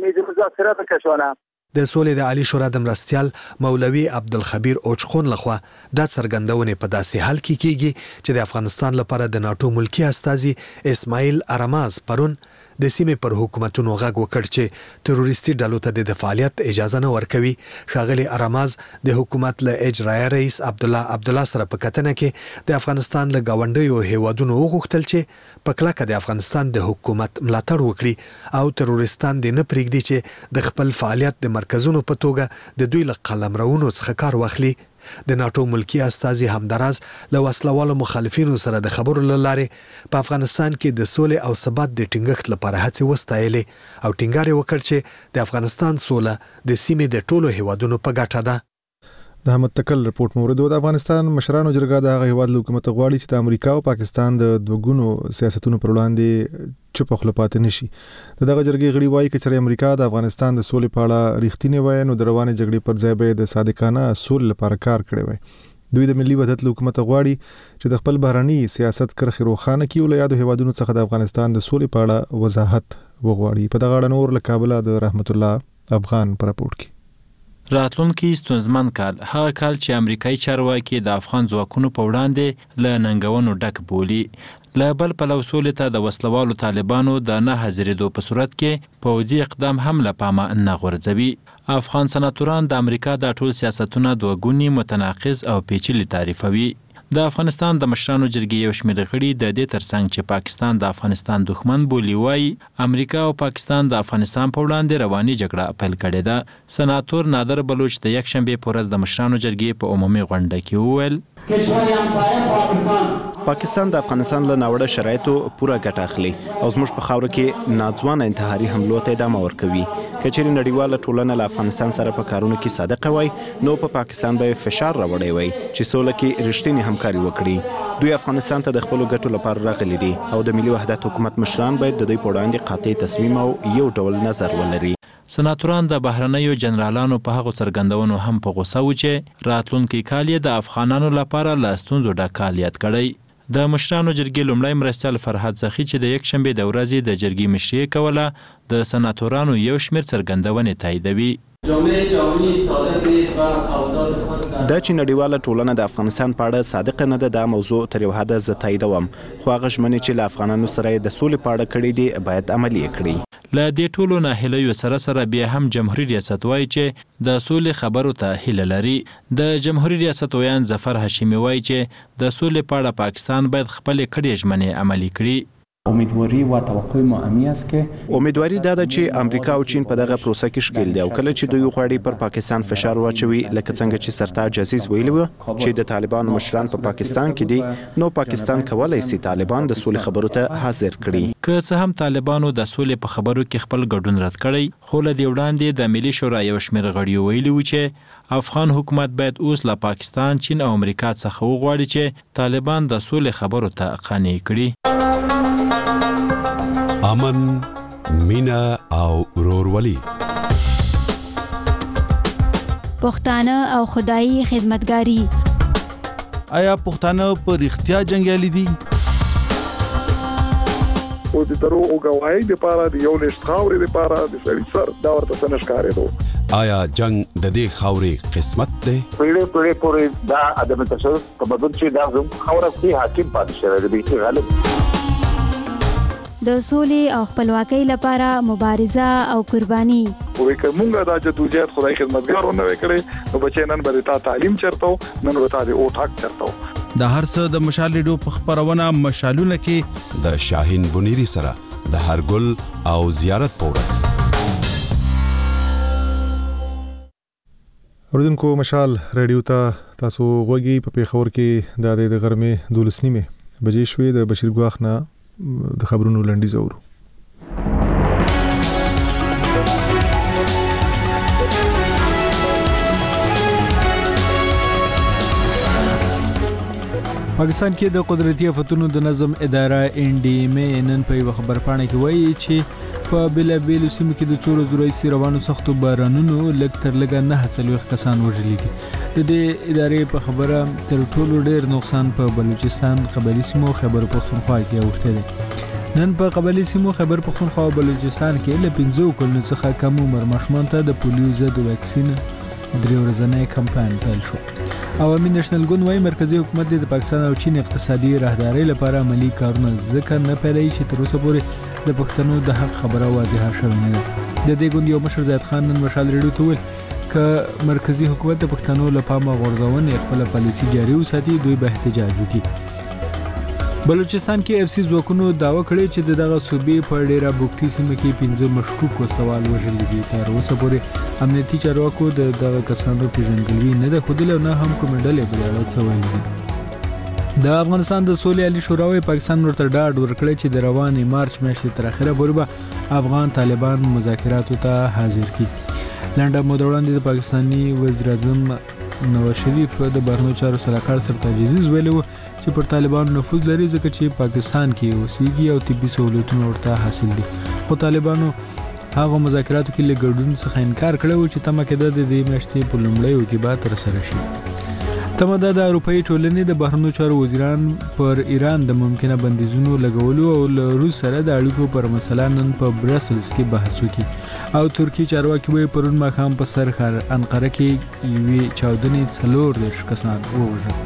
د سولې د عالی شورا د مرستیال مولوي عبدالخبیر اوچخون لخوا دا څرګندونه په داسې حال کې کیږي چې د افغانستان لپاره د ناتو ملکی استازي اسماعیل ارماز پرون د سیمې پر حکومتونو غږ وکړ چې تروریستي ډلو ته د فعالیت اجازه نه ورکوي. ښاغلي ارماز د حکومت له اجرایه رئیس عبدالله سره په کتنه کې د افغانستان له گاونډیو هیوادونو وغوښتل چې په کلکه د افغانستان د حکومت ملاتړ وکړي او تروریستان دې نه پرېږدي چې د خپل فعالیت د مرکزونو په توګه د دوی له قلمرونو څخه کار واخلي. د ناتو ملکی استازي همدراز له وسلوالو مخالفینو سره د خبرو لاره په افغانستان کې د سولې او ثبات د ټینګښت لپاره هڅې وستایلې او ټینګار وکړ چې د افغانستان سوله د سیمې د ټولو هیوادونو په ګټه ده. د احمد تکل رپورت مورد د افغانستان مشرانو جرګه د هغه هیواد حکومت غواړي چې د امریکا او پاکستان د دوګونو سیاستونو پر وړاندې چوپ خپل پاتې نشي. دغه جرګې غړي وایي چې امریکا د افغانستان د سولې په اړه ریښتینی وای نو د روانې جګړې پر ځای به د صادقانه سولې لپاره کار کړی وای. دوی د ملي وحدت حکومت غواړي چې د خپل بهرني سیاست کرخي روخانه کیو له یادو هیوادونو څخه د افغانستان د سولې په اړه وضاحت وغواړي. په دغه اړه نور له کابل د رحمت الله افغان پر راپورټ کې راتلونکي ستونزمن کال هغه کال چې امریکایي چارواکي د افغان ځواکونو په وړاندې له ننګونو ډک بولي. له بل پلو سولې ته د وسلوالو طالبانو د نه حاضرېدو په صورت کې پوځي اقدام هم له پامه نه غورځوي. افغان سناتوران د امریکا د ټول سیاستونه دوګوني متناقض او پیچلي تعریفوي. د افغانستان د مشرانو جرګې یو شمېر غړي د دې ترڅنګ چې پاکستان د افغانستان دښمن بولي وایي امریکا او پاکستان د افغانستان په وړاندې رواني جګړه پیل کړې ده. سناتور نادر بلوچ د یکشنبې په ورځ د مشرانو جرګې په عمومي غونډه کې وویل پاکستان د افغانستان له ناوړه شرایطو پوره ګټه اخلي او زموږ په خاوره کې ناځوانه انتحاري حملو ته ادامه ورکوي. که چیرې نړیواله ټولنه له افغانستان سره په کارونو کې صادقه وای نو په پاکستان به فشار راوړی وای چې سوله کې رښتینی همکاري وکړي. دوی افغانستان ته د خپلو ګټو لپاره راغلي دي او د ملي وحدت حکومت مشران باید د دوی په وړاندې قاطع تصمیم او یو ډول نظر ولري. سناتوران د بهرنیو جنرالانو په هغو څرګندونو هم په غوسه و چې راتلونکي کال یې د افغانانو لپاره له ستونزو ډک کال یاد کړی. د مشرانو جرګې لومړی مرستیال فرهاد زخی چې د یکشنبې د ورځې د جرګې مشري کوله د سناتورانو یو شمېر څرګندونې تاییدوي. دا چې نړیواله ټولنه د افغانستان په اړه صادقه نه ده دا موضوع تر یو حده زه تاییدوم خو هغه ژمنې چې له افغانانو سره د سولې په اړه کړي دي باید عملي کړي. له دې ټولو ناهیلیو سره بیا هم جمهوریت ریاست وایي چې د سولې خبرو ته هیله لري. د جمهوریت ریاست ویان ظفر هاشمي وایي چې د سولې په اړه پاکستان باید خپلې کړې ژمنې عملي کړي. امیدواری و توقع ما امی است که امیدواری دا ده چې امریکا او چین په دغه پروسه کې ښکیل دي او کله چې دوی غواړي پر پاکستان فشار واچوي لکه څنګه چې سرتاج عزیز ویلي و چې د طالبانو مشران په پاکستان کې دي نو پاکستان کولای شي طالبان د سولې خبرو ته حاضر کړي. که څه هم طالبانو د سولې په خبرو کې خپل ګډون رد کړی خو له دې وړاندې د ملي شورا یو شمېر غړیو ویلي و چې افغان حکومت باید اوس له پاکستان، چین او امریکا څخه وغواړي چې طالبان د سولې خبرو ته قانع کړي. امن، مینا او ورورولي، پښتانه او خدایي خدمتګاری. آیا پښتانه په رښتیا جنگیالي دي؟ او د دروغ غواړي د پاره د یو لښت خاورې د پاره د سړي سر دا ورته څنګه ښکارېدو. آیا جنگ د دې خاورې قسمت دی؟ پیړې پورې دا ادم تاسو په بدن چې دا زم خاورې کې حاکم پاتې شوی دی چې غالب د سولې او خپلواکۍ لپاره مبارزه او قرباني. وې کومه دا چې توجیهات خدای خدمتګارونه وکړي نو بچي نن به تا تعلیم چرته نن به تا د او ټاک چرته. د هر څه د مشال ریډیو په خبرونه مشالونه کې د شاهین بنيري سره د هرګل او زیارت پورس. اوریدونکو مشال رادیو ته تاسو غوږی په پیښور کې د غرمې 12:30 بجې شوې. د بشیر ګواخ نه د خبرونو لنډیز اورو. پاکستان کې د قدرتي آفتونو د نظم اداره NDMA نن په یو خبرپاڼه کې وایي چې په بېلابېلو سیمو کې د څو ورځو راهیسې روانو سختو بارانونو لږ تر لږه 49 کسان وژلي دي. د دې ادارې په خبره تر ټولو ډېر نقصان په بلوچستان، قبایلي سیمو، خیبر پختونخوا کې اوښتی دی. نن په قبایلي سیمو خیبر پختونخوا او بلوچستان کې له 15 کلونو څخه کم عمر ماشومان ته د پولیو ضد واکسین 3 ورځنی کمپاین پیل شو. عوامي نېشنل ګوند وايي مرکزی حکومت د پاکستان او چین اقتصادي راهداري لپاره عملی کارونه ځکه نه پیلوي چې تر اوسه پورې د پښتنو د حق خبره واضحه شوې نه ده. د دې ګوند یو مشر زید خان نن مشال ریډیو ته ویل ک مرکزی حکومت د پښتنو لپاره غورځونې خپل پالیسي جاري وساتي، دوی به احتجاج وکړي. بلوچستان کې FC ځواکونو داوا کړی چې دغه صوبې په ډیره بوکټي سیمه کې 15 مشکوک وسوال وژلي دي. تر اوسه پورې امنیتي چارواکو دغه کسانو پیژندګلوي نه ده ښودلې او نه هم کومې ډلې بریالۍ شوې دي. د افغانستان د سولې عالی شورا پاکستان ورته ډاډ ورکړی چې د روانې مارچ میاشتې تر اخره پورې به افغان طالبان مذاکراتو ته حاضر کړي. لنډه موده وړاندې د پاکستاني وزیر اعظم نواز شریف د بهرنیو چارو سلاکار سره تعجیز ویلي و چې پر طالبانو نفوذ لري ځکه چې پاکستان کې اوسېږي او طبي سہولتونه ورته حاصل دي. خو طالبانو هغه مذاکراتو کې له ګډون څخه انکار کړی و چې تمه کېده د دې میاشتې په لومړیو کې به ترسره شي. تمه ده د اروپایي ټولنې د بهرنیو چارو وزیران پر ایران د ممکنه بندیزونو لګولو او له روس سره د اړیکو پر مسله نن په برسلز کې بحث وکړي. او ترکی چارواکي وایي پرون ماښام په سر انقره کې یوې چاودنې 40 کسان ووژل.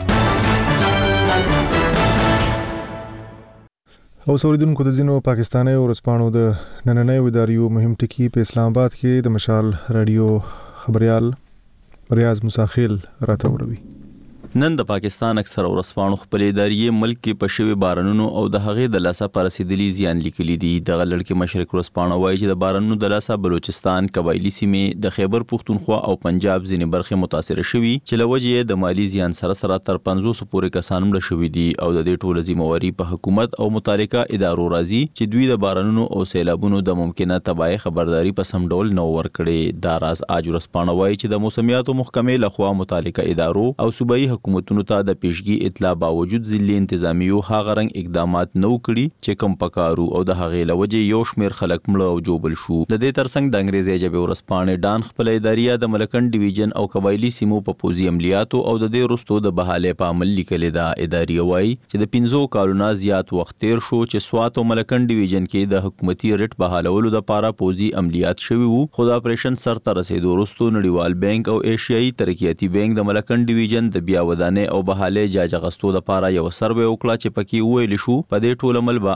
او اوریدونکو د ځینو پاکستاني ورځپاڼو د نننۍ اداریو مهم ټکي په اسلام آباد کې د مشال رادیو خبريال ریاض مساخیل راته وروي. نن د پاکستان اکثر ورځپاڼو خپل ادارې ملک کې په شوي بارانونو او د هغې د لاسه پر رسیدلي زیان لیکلي دي. دغه لړ مشرق ورځپاڼه وایي چې د بارانونو د لاسه بلوچستان، قبایلي سیمې، د خیبر پختونخوا او پنجاب ځینې برخې متاثر شوي چې له وجې د مالی زیان سره تر 500 پورې کسان مړه شوي دي او د دې ټول ذمہواری په حکومت او متعلقه ادارو راځي چې دوی د بارانونو او سیلابونو د ممکنه تباہي خبرداري په سم ډول نه ورکړي. دا راز اج ورځپاڼه وایي چې د موسمیاتو محکمې لخوا متعلقه ادارو او صوبایي حکومتونو ته د پیشګي اطلاع باوجود ځلې انتظامیو هغه رنګ اقدامات نو کړي چې کم پکارو او د هغې لوجې یو شمیر خلک مړه او جوبل شو. د دې ترڅنګ د انګریزي ژبې ورځپاڼې ډان خپل ادارې د ملکن ډیویژن او قبایلی سیمو په پوزي عملیاتو او د دې وروسته د بحاله په عمل لیکلې ده. ادارې وایي چې د 15 کالونو زیات وخت تیر شو چې سوات او ملکن ډیویژن کې د حکومتي ریټ بحالولو لپاره پوزي عملیات شوي وو. خو د اپریشن سر ته رسیدو وروسته نړیوال بانک او ایشیایي ترقیاتي بانک د ملکن ډیویژن د بیا ودانې او بحاله جاج غستو د پاره یو سروې وکړه چې پکې ویل شو په دې ټول عمل به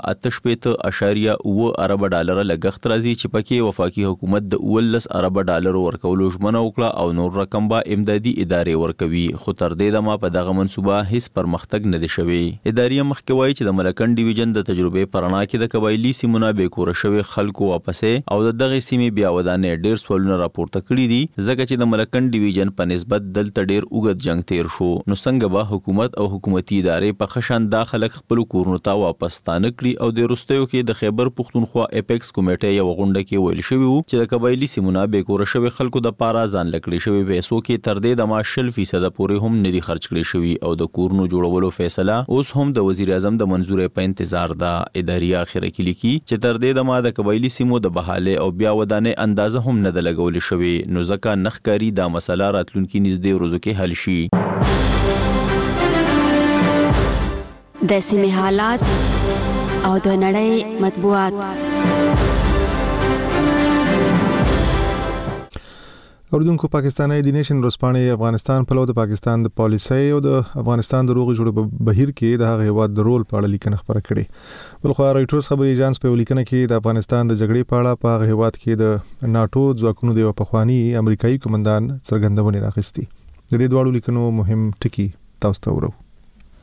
8.9 ارب ډالر لګښت راځي چې پکې وفاقي حکومت د 19 ارب ډالر ورکولو ژمنه وکړه او نور رقم به امدادي ادارې ورکوي. خو تر دې دمه په دغه منصوبه هیڅ پرمختګ نه دی شوی. ادارې مخکې وایي چې د ملکن ډیویژن د تجربې پرانا کې د قبایلی سیمونه به کور شوی خلکو واپسې او د دغه سیمې بیا ودانې ډیر سوالونه راپورته کړي دي ځکه چې د ملکن ډیویژن په نسبت دلته ډیر اوږد جنگ تیر شو. نو څنګه به حکومت او حکومتي ادارې په خشن داخله خپل کورونو ته واپس ستانه کړي او د روستیو کې د خیبر پختونخوا اپیکس کمیټه یو غونډه کې ویل شوی وو چې د قبایلی سیمونه به کور شوی خلکو د پاره ځان لکړي شوی پیسو کې تر دې د 10% پورې هم ندي خرج کړي شوی او د کورونو جوړولو فیصله اوس هم د وزیر اعظم د منزورې په انتظار ده. ادارې اخر کې لیکي چې تر دې د قبایلی سیمو د بحاله او بیا ودانې اندازه هم نه د لګول شوی نو ځکه نخکاری دا مسله راتلونکي نږدې ورځو کې حل شي. د سیمې حالات او د نړۍ مطبوعات. اوردونکو پاکستاني د نیشن ورځپاڼې افغانستان په لور د پاکستان د پالیسۍ او د افغانستان د روغ جوړ بهیر کې د هغه هیواد د رول په اړه لیکنه خبره کړې. بل خو رایټرز خبري ایجنس په لیکنه کې د افغانستان د جګړې په اړه په هغه هیواد کې د ناتو ځواکونو د پخوانی امریکایي کمانډان څرګندونه راغستې. د دې دوه لیکنو مهم ټکي تاسو ته ورو.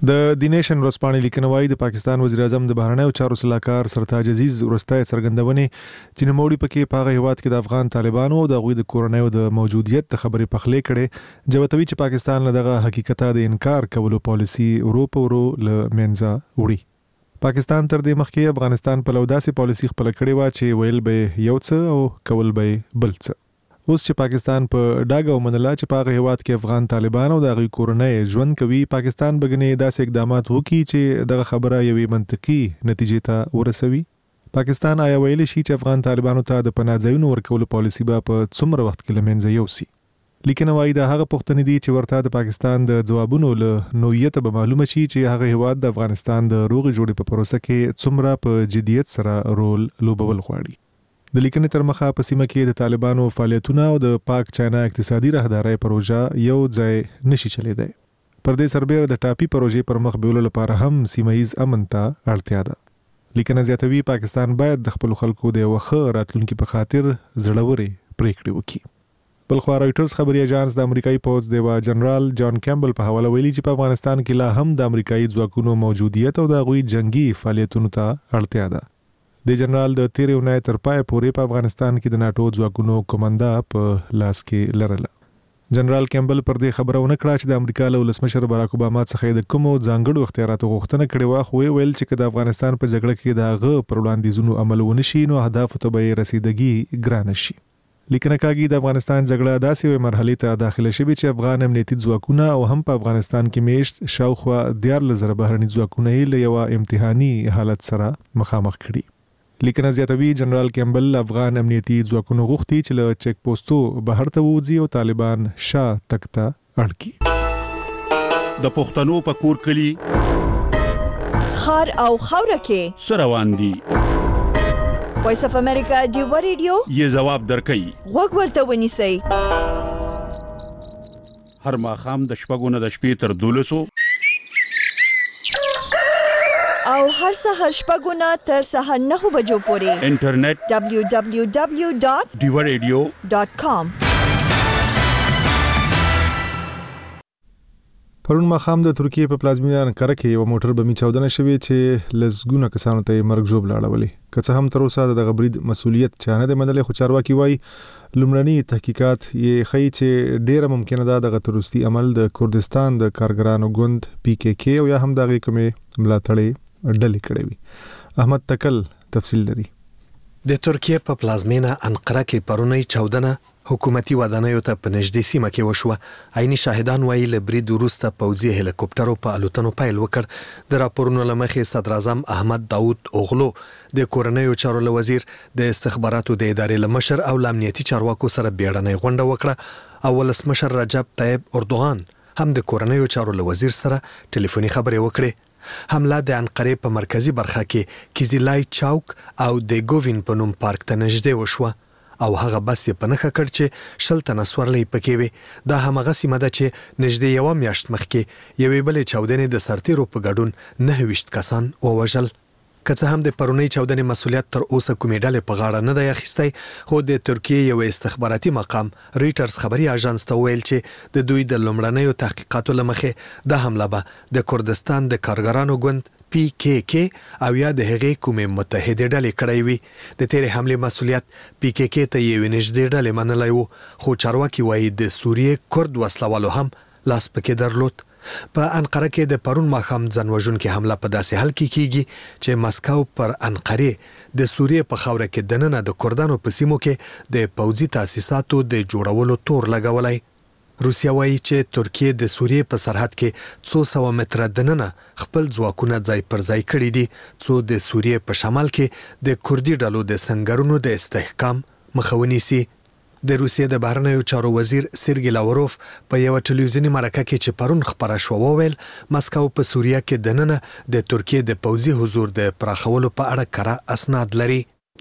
د دی نیشن ورځپاڼې لیکنه وايي د پاکستان وزیر اعظم د بهرنیو چارو سلاکار سرتاج عزیز ورستۍ څرګندونې چې نوموړي پکې په هغه هیواد کې د افغان طالبانو او د غوي د کورنیو د موجودیت د خبرې پخلې کړي جوتوي چې پاکستان له دغه حقیقت د انکار کولو پالیسی ورو په ورو ل منځه وړي. پاکستان تر دې مخکې افغانستان په لوداسي پالیسی خپل کړي و چې ویل به یو څه او کول به بل څه. اوس چې پاکستان په ډاګه ومنله چې په هغه هیواد کې افغان طالبان او د هغوی کورنۍ ژوند کوي، پاکستان بګنې داسې اقدامات وکړي چې دغه خبره یوې منطقي نتیجې ته ورسوي. پاکستان آیا ویلی شي چې افغان طالبانو ته د پناه ځایونو ورکولو پالیسي به په څومره وخت کې له منځه یوسي؟ لیکنه وايي دا هغه پوښتنې دي چې ورته د پاکستان د ځوابونو له نوعیته به معلومه شي چې هغه هیواد د افغانستان د روغې جوړې په پروسه کې څومره په جدیت سره رول لوبول غواړي. د لیکنې تر مخه په سیمه کې د طالبانو فعالیتونه او د پاک چاینا اقتصادي راهدارۍ پروژه یو ځای نشي چلیدای. پر دې سربېره د ټاپي پروژې پر مخ بیولو لپاره هم سیمه‌ییز امن ته اړتیا ده. لیکنه زیاتوي پاکستان باید د خپل خلکو د وخه راتلونکي په خاطر زړوري پریکړې وکړي. بلخو رايټرز خبري اژانس د امریکایي پوز د جنرال جان کیمبل په حواله ویلي چې په افغانستان کې لا هم د امریکایي ځواکونو موجودیت او د غوي جنگي فعالیتونو ته اړتیا ده. د جنرال د تیرې اونۍ تر پای پورې په افغانستان کې د ناتو ځواکونو کماندا په لاس کې لرله. جنرال کیمبل پر دې خبره ونه کړه چې د امریکا له ولسمشر باراک اوباما څخه د کومو ځانګړو اختیاراتو غوښتنه کړې وه، خو ویل چې د افغانستان په جګړه کې د هغه پر وړاندیزونو عمل ونه شي نو اهدافو ته به رسیدګي ګرانه شي. لیکنه کاږي د افغانستان جګړه داسې یوې مرحلې ته داخله شوې چې افغان امنیتي ځواکونه او هم په افغانستان کې میشت شاوخوا 14,000 بهرني ځواکونه یې له یوه امتحاني حالت سره مخامخ کړي. لیکنه زیاتوي جنرال کیمبل افغان امنیتي ځواکونو غوښتي چې له چک پوسټو بهر ته ووځي او طالبان شا تکته اړ کړي. د پښتنو په کور کلی خار او خوره کې سروان دي. وایس اف امریکا دیو ریډیو یې جواب درکړي. وګ ورته ونیسئ. هر ماښام د شپږو نه د شپې تر 12 او هر سهار شپږو نه تر سهار 9 بجو پورې انټرنیټ www.diwaradio.com. پرون ماښام د ترکیه په پلازمینه انقره کې یو موټر بمي چاودنه شوې چې لزګونه کسانو ته مرګ ژوبله اړولې. که څه هم تر اوسه د برید مسؤلیت چا نه دی منلی، خو چارواکي وایي لومړني تحقیقات یې ښیي چې ډیره ممکنه ده دغه تروریستي عمل د کردستان د کارګرانو ګوند PKK او یا هم د هغې کومې ملاتړې ډلې کړې وي. احمد تکل تفصیل لري. د ترکیه په پلازمینه انقره کې پرونی چاودنه حکومتي ودانیو ته په نږدې سیمه کې وشوه. عیني شاهدان وایي له برید وروسته پوځي هلیکوپټرو په الوتنو پیل وکړ. د راپورونو له مخې صدر اعظم احمد داود اوغلو د کورنیو چارو له وزیر د استخباراتو د ادارې له مشر او امنیتي چارواکو سره بیړنۍ غونډه وکړه او ولسمشر رجب طیب اردوغان هم د کورنیو چارو له وزیر سره ټلیفوني خبرې وکړې. حمله د انقرې په مرکزی برخه کې کیزیلای چوک او د ګووین په نوم پارک ته نږدې وشوه او هغه بس یې په نښه کړ چې 10 تنه سورلۍ پکې وي. دا همغه سیمه ده چې نږدې یوه میاشت مخکې یوې بلې چاودنې د سرتیرو په ګډون 29 کسان ووژل. که څه هم د پرونی چاودنې مسؤلیت تر اوسه کومې ډلې په غاړه نه دی اخیستی، خو د ترکیه یو استخباراتي مقام ریټرز خبري اژانس ته ویل چې د دوی د لومړنیو تحقیقاتو له مخې د حمله به د کردستان د کارګرانو ګوند PKK او یا د هغې کومې متحده ډلې کړی وي. د تیرې حملې مسؤلیت PKK ته یوې نږدې ډلې منلی وو، خو چارواکي وایي د سوریې کرد وسلوالو هم لاس پکې درلود. په انقره کې د پرون ماښام ځانوژونکې حمله په داسې حال کې کیږي چې مسکو پر انقرې د سوریې په خاوره کې دننه د کردانو په سیمو کې د پوځي تاسیساتو د جوړولو تور لګولی. روسیا وایي چې ترکیه د سوریې په سرحد کې 200 متره دننه خپل ځواکونه ځای پر ځای کړي دي، څو د سوریې په شمال کې د کردي ډلو د سنگرونو د استحکام مخه ونیسي. د روسیې د بهرنیو چارو وزیر سرګی لاوروف په یو ټلویزیونی مرکه کې چې پرون خبره شو وویل مسکو په سوریه کې دننه د ترکیه د پوځي حضور د پراخولو په اړه کره اسناد لري.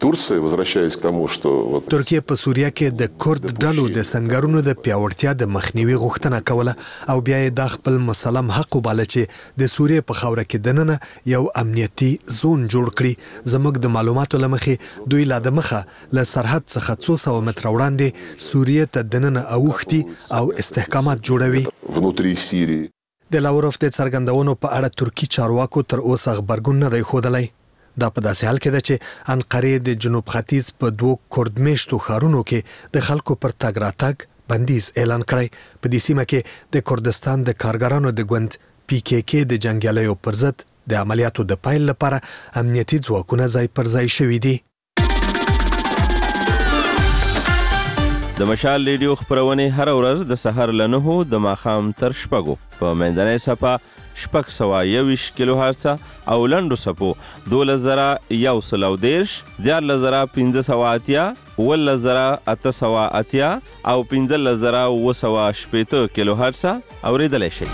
ترکیه په سوریه کې د کرد ډلو د سنگرونو د پیاوړتیا د مخنیوي غوښتنه کوله او بیا یې د خپل مسلم حق وباله چې د سوریې په خاوره کې دننه یو امنیتي زون جوړ کړي. زموږ د معلوماتو لمخې دوی لا د مخه له سرحد څخه 200 متره وړاندې سوریې ته دننه اوښتي او استحکامات جوړوي. د لاوروف د څرګندونو په اړه ترکی چارواکو تر اوسه خبرګون نه دی ښودلی. دا په داسې حال کې ده چې انقرې د جنوب ختیځ په 2 کردمیشتو ښارونو کې د خلکو پر تګ راتګ بندیز اعلان کړی. په دې سیمه کې د کردستان د کارګرانو د ګوند PKK د جنګیالیو پر ضد د عملیاتو د پیل لپاره امنیتي ځواکونه ځای پر ځای شوي دي. د مشال ریډیو خبرونه هر ورځ د سحر له 9 د ماښام تر 6 په منځنۍ صفه 621 کیلو هرتز او لنډو صفو 12110 14580 11880 او 15980 کیلو هرتز اوریدلای شئ.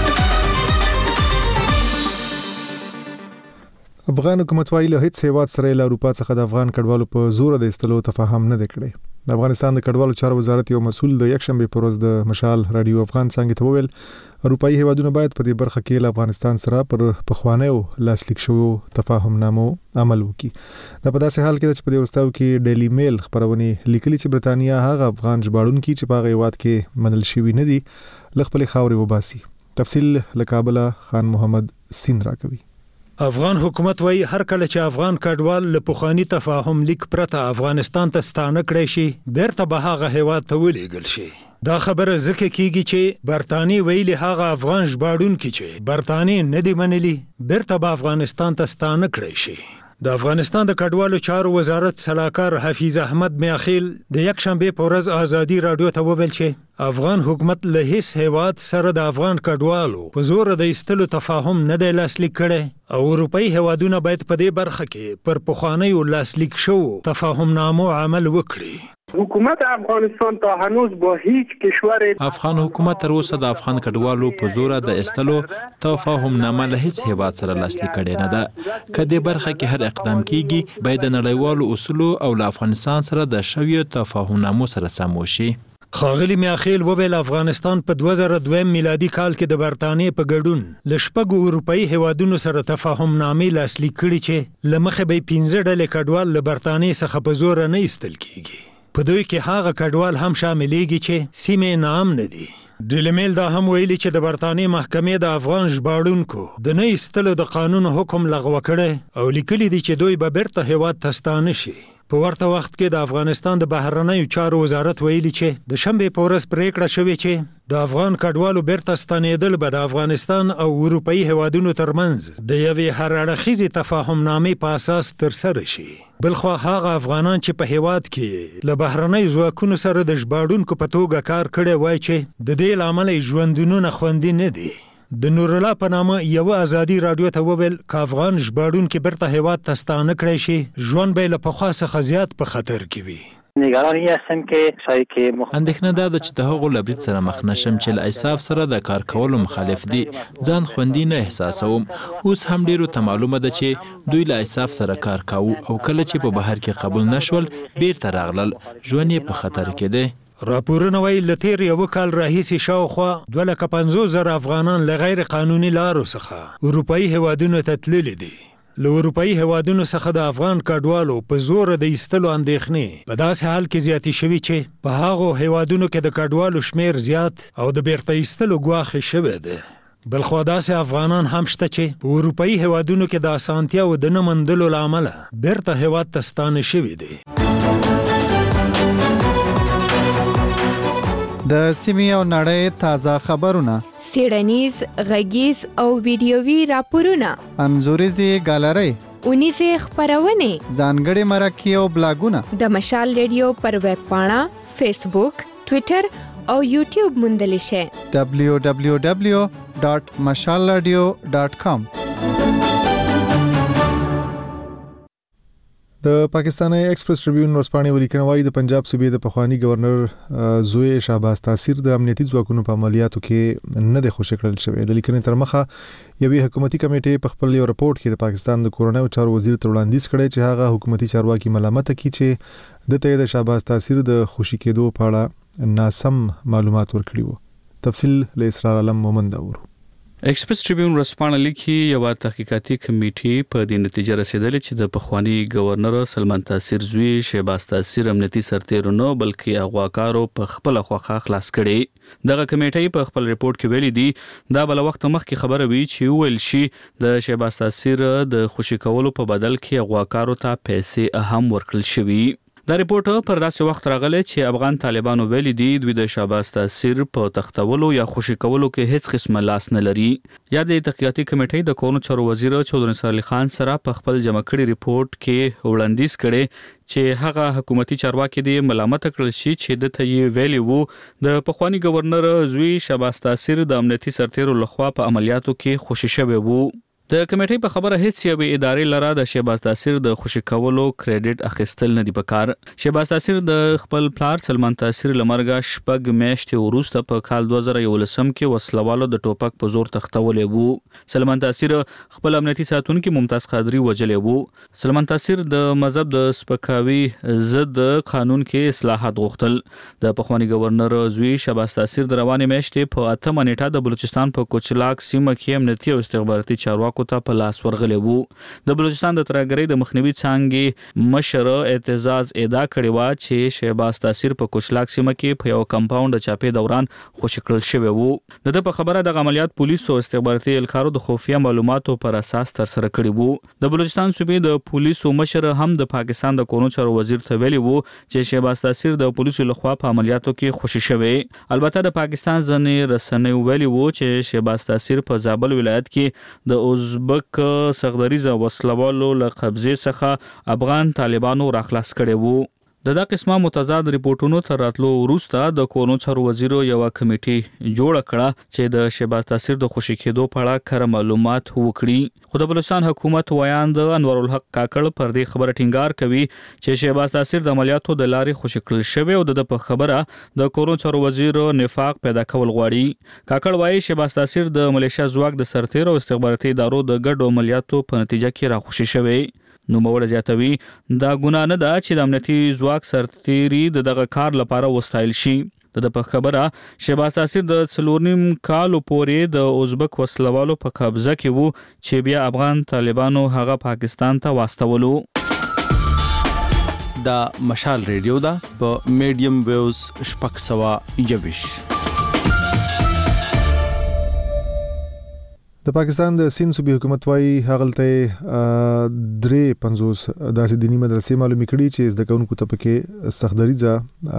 افغان حکومت وايي له هیڅ هیواد سره له اروپا څخه د افغان کډوالو په زور د استلو تفاهم نه دی کړی. د افغانستان د کډوالو چارو وزارت یو مسؤل د یکشنبه پر ورځ د مشال رادیو افغان څنګه ته وویل اروپאי هیوادونه باید په دې برخه کې له افغانستان سره پر پخوانیو لاسلیک شوو تفاهم نامو عمل وکړي. دا په داسې حال کې چې په دې ورستاو کې ډیلی میل خبرونه لیکلي چې برتانیا هغه افغان ژباړونکي چې په هغه هیواد کې منل شوی نه دي لخپل خاورې وباسي. تفصیل له کابل خان محمد سین راکوي. افغان حکومت وايي هر کله چې افغان کډوال له پخوانی تفاهم لیک پرته افغانستان ته ستانه کړی شي بیرته به هغه هیواد ته ولېږل شي. دا خبره ځکه کیږي چې برتانی ویلي هغه افغان ژباړونکي چې برتانی نه دی منلي بیرته به افغانستان ته ستانه کړی شي. د افغانستان د کډوالو چارو وزارت سلاکار حفیظ احمد میاخیل د یکشنبه په ورځ آزادي رادیو ته وویل چې افغان حکومت له هیڅ هیواد سره د افغان کډوالو په زور د ایستلو تفاهم نه دی لاسلیک کړی او اروپאי هیوادونه باید په دې برخه کې پر پخوانیو لاسلیک شوو تفاهم نامو عمل وکړي. حکومت افغانستان تا هنوز با هیچ کشور افغان حکومت تر اوسه د افغان کډوالو په زور د استلو تفاهم نامه له هیڅ هیواد سره لاسلیک کړي نه ده. کله برخه کې هر اقدام کیږي باید د نړیوالو اصولو او له افغانستان سره د شویو تفاهم نامو سره سم وشي. خاغلی میاخیل وویل افغانستان په 2002 میلادي کال کې د برتانیې په ګډون له شپږو اروپאי هیوادونو سره تفاهم نامې لاسلیک کړي چې له مخې به 15 ډلې کډوال له برتانیې څخه په زور نه ایستل کیږي. په دوی کې هغه کډوال هم شاملېږي چې سیمې نام نه دي. ډیلمیل دا هم ویلي چې د برتانیې محکمې د افغان ژباړونکو د نه ایستلو د قانون حکم لغوه کړی او لیکلي دي چې دوی به بیرته هیواد ته ستانه شي. په ورته وخت کې د افغانستان د بهرنیو چارو وزارت ویلي چې د شنبه په ورځ پریکړه شوې چې د افغان کډوالو بیرته ستنېدل به د افغانستان او اروپאי هیوادونو ترمنځ د یوې هر اړخیزې تفاهم نامې په اساس ترسره شي. بلخوا هغه افغانان چې په هیواد کې له بهرنیو ځواکونو سره د ژباړونکو په توګه کار کړی وای چې د دې لامل ژوندونونه خوندي نه دي. د نور الله په نامه یو آزادي رادیو ته وویل ک افغان ژباړونکي بیرته هیواد ته ستانه کړی شي ژوند به له پخوا څخه زیات په خطر کې وي. نگرانی هستم که شاید که اندېښنه ده چې د هغو له برید سره مخ نشم چې له ایساف سره د کار کولو مخالف دي. ځان خوندي نه احساسوم. اوس هم ډیرو ته معلومه ده چې دوی له ایساف سره کار کاوه او کله چې په بهر کې قبول نشول بیرته راغلل ژوند یې په خطر کې دی. راپورونه وایي له تیر یو کال راهیسې شاوخوا 250,000 افغانان له غیر قانوني لارو څخه اروپאי هیوادونو ته تللي دي. له اروپאי هیوادونو څخه د افغان کډوالو په زور د ایستلو اندېښنې په داسې حال کې زیاتې شوي چې په هغو هیوادونو کې د کډوالو شمیر زیات او د بیرته ایستلو ګواښ شوی دی. بلخوا داسې افغانان هم شته چې په اروپאי هیوادونو کې د اسانتیاو د نه موندلو له امله بیرته هیواد ته ستانه شوي دي. د سیمې او نړۍ تازه خبرونه، څېړنیز، غږیز او ویډیوي راپورونه، انځوریزې ګالرۍ، اونیزې خپرونې، ځانګړي مرکې او بلاګونه د مشال ریډیو پر ویب پاڼه، فیسبوک، ټویټر او یوټیوب موندلی شئ. www.mashalradio.com. د پاکستاني ایکسپریس ټریبیون ورځپاڼې ولیکنه وايي د پنجاب صوبې د پخوانی گورنر زوی شهباز تاثیر د امنیتي ځواکونو په عملیاتو کې نه د خوشی کړل شوی. د لیکنې تر مخه یوې حکومتي کمیټې په خپل یو رپورت کې د پاکستان د کورنیو چارو وزیر ته وړاندیز کړی چې هغه حکومتي چارواکي ملامت کړي چې د ته د شهباز تاثیر د خوشی کېدو په اړه ناسم معلومات ورکړي وو. تفصیل له اسرار علم مومند اورو. ایکسپریس ټریبیون ورځپاڼه لیکي یوه تحقیقاتي کمیټې په دې نتیجه رسیدلې چې د پخوانی گورنر سلمان تاثیر زوی شهباز تاثیر امنیتي سرتیرو نه بلکې اغواکارو په خپل خوخه خلاص کړي. دغه کمیټې په خپل ریپورت کې ویلي دي دا بل وخت مخکې خبره وی چې ویل شي د شهباز تاثیر د خوشي کولو په بدل کې اغواکارو ته پیسې هم ورکړل شوي. دا ریپورت پر داسې وخت راغلی چې افغان طالبانو ویلي دي دوی د شهباز تاثیر په تختولو یا خوشي کولو کې هیڅ قسمه لاس نه لري. یا د تحقیقاتي کمیټې د قانوني چارو وزیر چودري نصر علي خان سره په خپل جمع کړي ریپورت کې وړاندیز کړي چې هغه حکومتي چارواکي دي ملامت کړل شي چې د ته ویلي وو د پخوانی گورنر زوی شهباز تاثیر د امنیتي سرتیرو لخوا په عملیاتو کې خوشي شوی وو. د کمیټې په خبره هیڅ یوې ادارې لره د شهباز تاثیر د خوشي کولو کریډټ اخیستل نه دی پکار. شهباز تاثیر د خپل پلار سلمان تاثیر لمرګه شپږ میاشتې وروسته په کال 2011 کې وسلوالو د ټوپک په زور تختولې وو. سلمان تاثیر خپل امنیتي ساتونکو ممتاز قادری وجلې وو. سلمان تاثیر د مذهب د سپکاوي ضد قانون کې اصلاحات غوښتل. د پخوانی گورنر زوی شهباز تاثیر د روانې میاشتې په 8 نیټه د بلوچستان په کوچلاک سیمه کې امنیتي او استخباراتي چارواکو ته په لاس ورغلی وو. د بلوچستان د ترهګرۍ د مخنیوي څانګې مشر اعتزاز ادا کړی و چې شهباز تاثیر په کوچلاک سیمه کې په یو کمپاوند د چاپې دوران خوشي کړل شوی وو. د په خبره د عملیات پولیسو او استخباراتي الکارو د خفیه معلوماتو پر اساس تر سره کړی وو. د بلوچستان صوبې د پولیسو مشر هم د پاکستان د قانوني چارو وزیر ته ویلي وو چې شهباز تاثیر د پولیسو لخوا په عملیاتو کې خوشي شوی. البته د پاکستان ځینې رسنیو ویلي وو چې شهباز تاثیر په زابل ولایت کې د ازبک سغدریزه وسلوالو له قبضې څخه افغان طالبانو راخلاص کړي وو. د قسمه متضاد ریپورتونو تر راتلو وروسته د قانوني چارو وزیر یو کمیټه جوړ کړه چې د شهباز تاثیر د خوشي کېدو په اړه کره معلومات وکړي. خو د بلوچستان حکومت ویاند انور الحق کاکړ پر دې خبره ټینګار کوي چې شهباز تاثیر د عملیاتو د لارې خوشي کړل شوی او د په خبره د قانوني چارو وزیر نفاق پیدا کول غواړي. کاکړ وایي شهباز تاثیر د ملیشیا ځواک د سرتیرو او استخباراتي ادارو د ګډو عملیاتو په نتیجه کې را خوشي شوی. نو موږ زیاتوي دا ګناه نه ده چې د امنیتي ځواک سرتیري دغه کار لپاره وستایل شي. د په خبره شهباز تاثیر د 4.5 کالو پورې د ازبک وسلوالو په قبضه کې وو چې بیا افغان طالبانو هغه پاکستان ته واستولو. دا مشال ریډیو دا په میډیم ویوز شپږ سوه یویش. د پاکستان د سند صوبې حکومت وايي هغلته 53 داسې دینی مدرسې معلومي کړي چې زده کوونکو ته پکې سختدریزه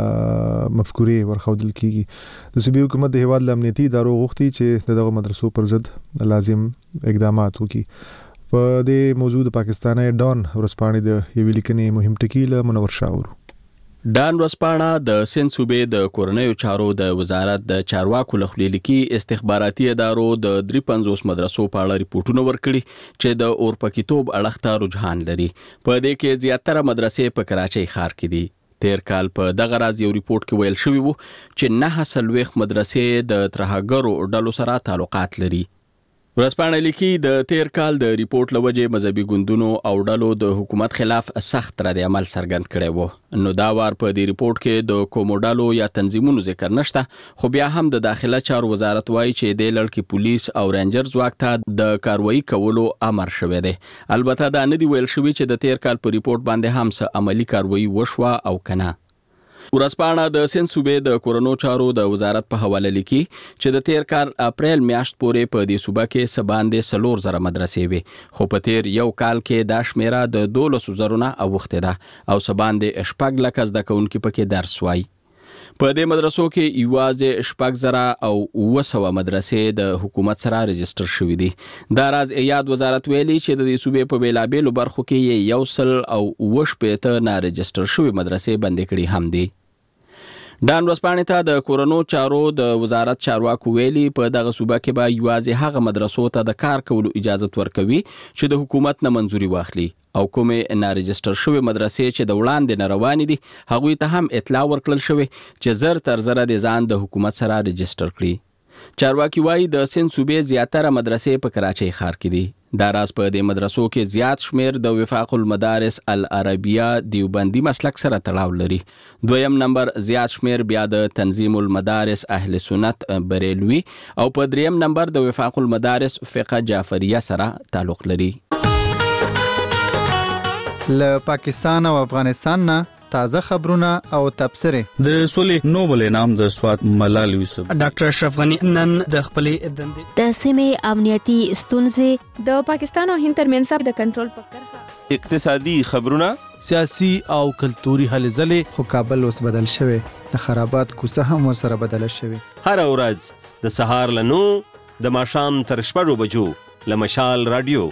مفکورې ورخودل کیږي. د صوبې حکومت د هیواد امنیتي ادارو غوښتي چې دغه مدرسو پر ضد لازم اقدامات وکړي. په دې موضوع د پاکستان ډان ورځپاڼې د یوې لیکنې مهم ټکی له منور شاور. ډان ورځپاڼه د سند صوبې د کورنیو چارو د وزارت د چارواکو لخوا لیکي استخباراتي ادارو د 53 مدرسو په اړه ریپورتونه ورکړي چې د اورپکیتوب اړخ ته رجحان لري. په دې کې زیاتره مدرسې په کراچۍ ښار کې دي. تیر کال په دغه راز یو ریپورت کې ویل شوی وو چې 9 مدرسې د ترهګرو ډلو سره تعلقات لري. ورځپاڼه لیکي د تیر کال د ریپورت لوجه مذهبي ګوندونو او ډلو د حکومت خلاف سخت رد عمل څرګند کړی وو. نو دا وار په دې ریپورت کې د کومو ډلو یا تنظیمونو ذکر نشته، خو بیا هم د داخله چارو وزارت وایي چې د لړکی پولیس او رینجر ځواک ته د کاروایی کولو امر شوی دی. البته دا نه دی ویل شوی چې د تیر کال په ریپورت باندې هم څه عملی کاروایی وشوه او کنه. ورځپاڼه د سند صوبې د کورونو چارو د وزارت په حواله لیکي چې د تیر کال اپریل میاشت پورې په دې صوبه کې سباندې 4000 مدرسې وي، خو په تیر یو کال کې دا شمیره د 12,000 نه اوخته ده او سباندې 4 لک زده کوونکي پکې درس وایي. په دې مدرسو کې یوازې 4,000 او 900 مدرسې د حکومت سره رجستر شوې دي. دا راز ایاد وزارت ویلي چې د دې صوبې په بیلابیلو برخو کې 100 او 90 نه رجستر شوې مدرسې بندې کړي هم دي. ډان ورځپاڼې ته د کورونو چارو د وزارت چارواکو ویلي په دغه صوبه کې به یوازې هغه مدرسو ته د کار کولو اجازه ورکوي چې د حکومت نه منځوري واخلي او کومې نه رجستر شوې مدرسې چې د وړاندې نه روانې دي هغوی ته هم اطلاع ورکړل شوې چې زر تر زره د ځان د حکومت سره رجستر کړي. چارواکي وایي د سند صوبې زیاتره مدرسې په کراچۍ ښار کې دي. دا راز په دې مدرسو کې زیات شمیر د وفاق المدارس العربیه دیوبندي مسلک سره تړاو لري. دویم نمبر زیات شمیر بیا د تنظیم المدارس اهل سنت بریلوي او په دریم نمبر د وفاق المدارس فقه جعفریه سره تعلق لري. له پاکستان او افغانستان نه تازه خبرونه او تبصرې. د سولې نوبل انعام د سوات ملال یوسف ډاکټر اشرف غنی نن د خپلې دندې د سیمې امنیتي ستونزې د پاکستان او هند ترمنځ د کنټرول په کرښه اقتصادي خبرونه سیاسي او کلتوري هلې ځلې. خو کابل اوس بدل شوی د خرابات کوڅه هم ورسره بدله شوی. هر ورځ د سهار له 9 د ماښام تر 6 بجو له مشال رادیو.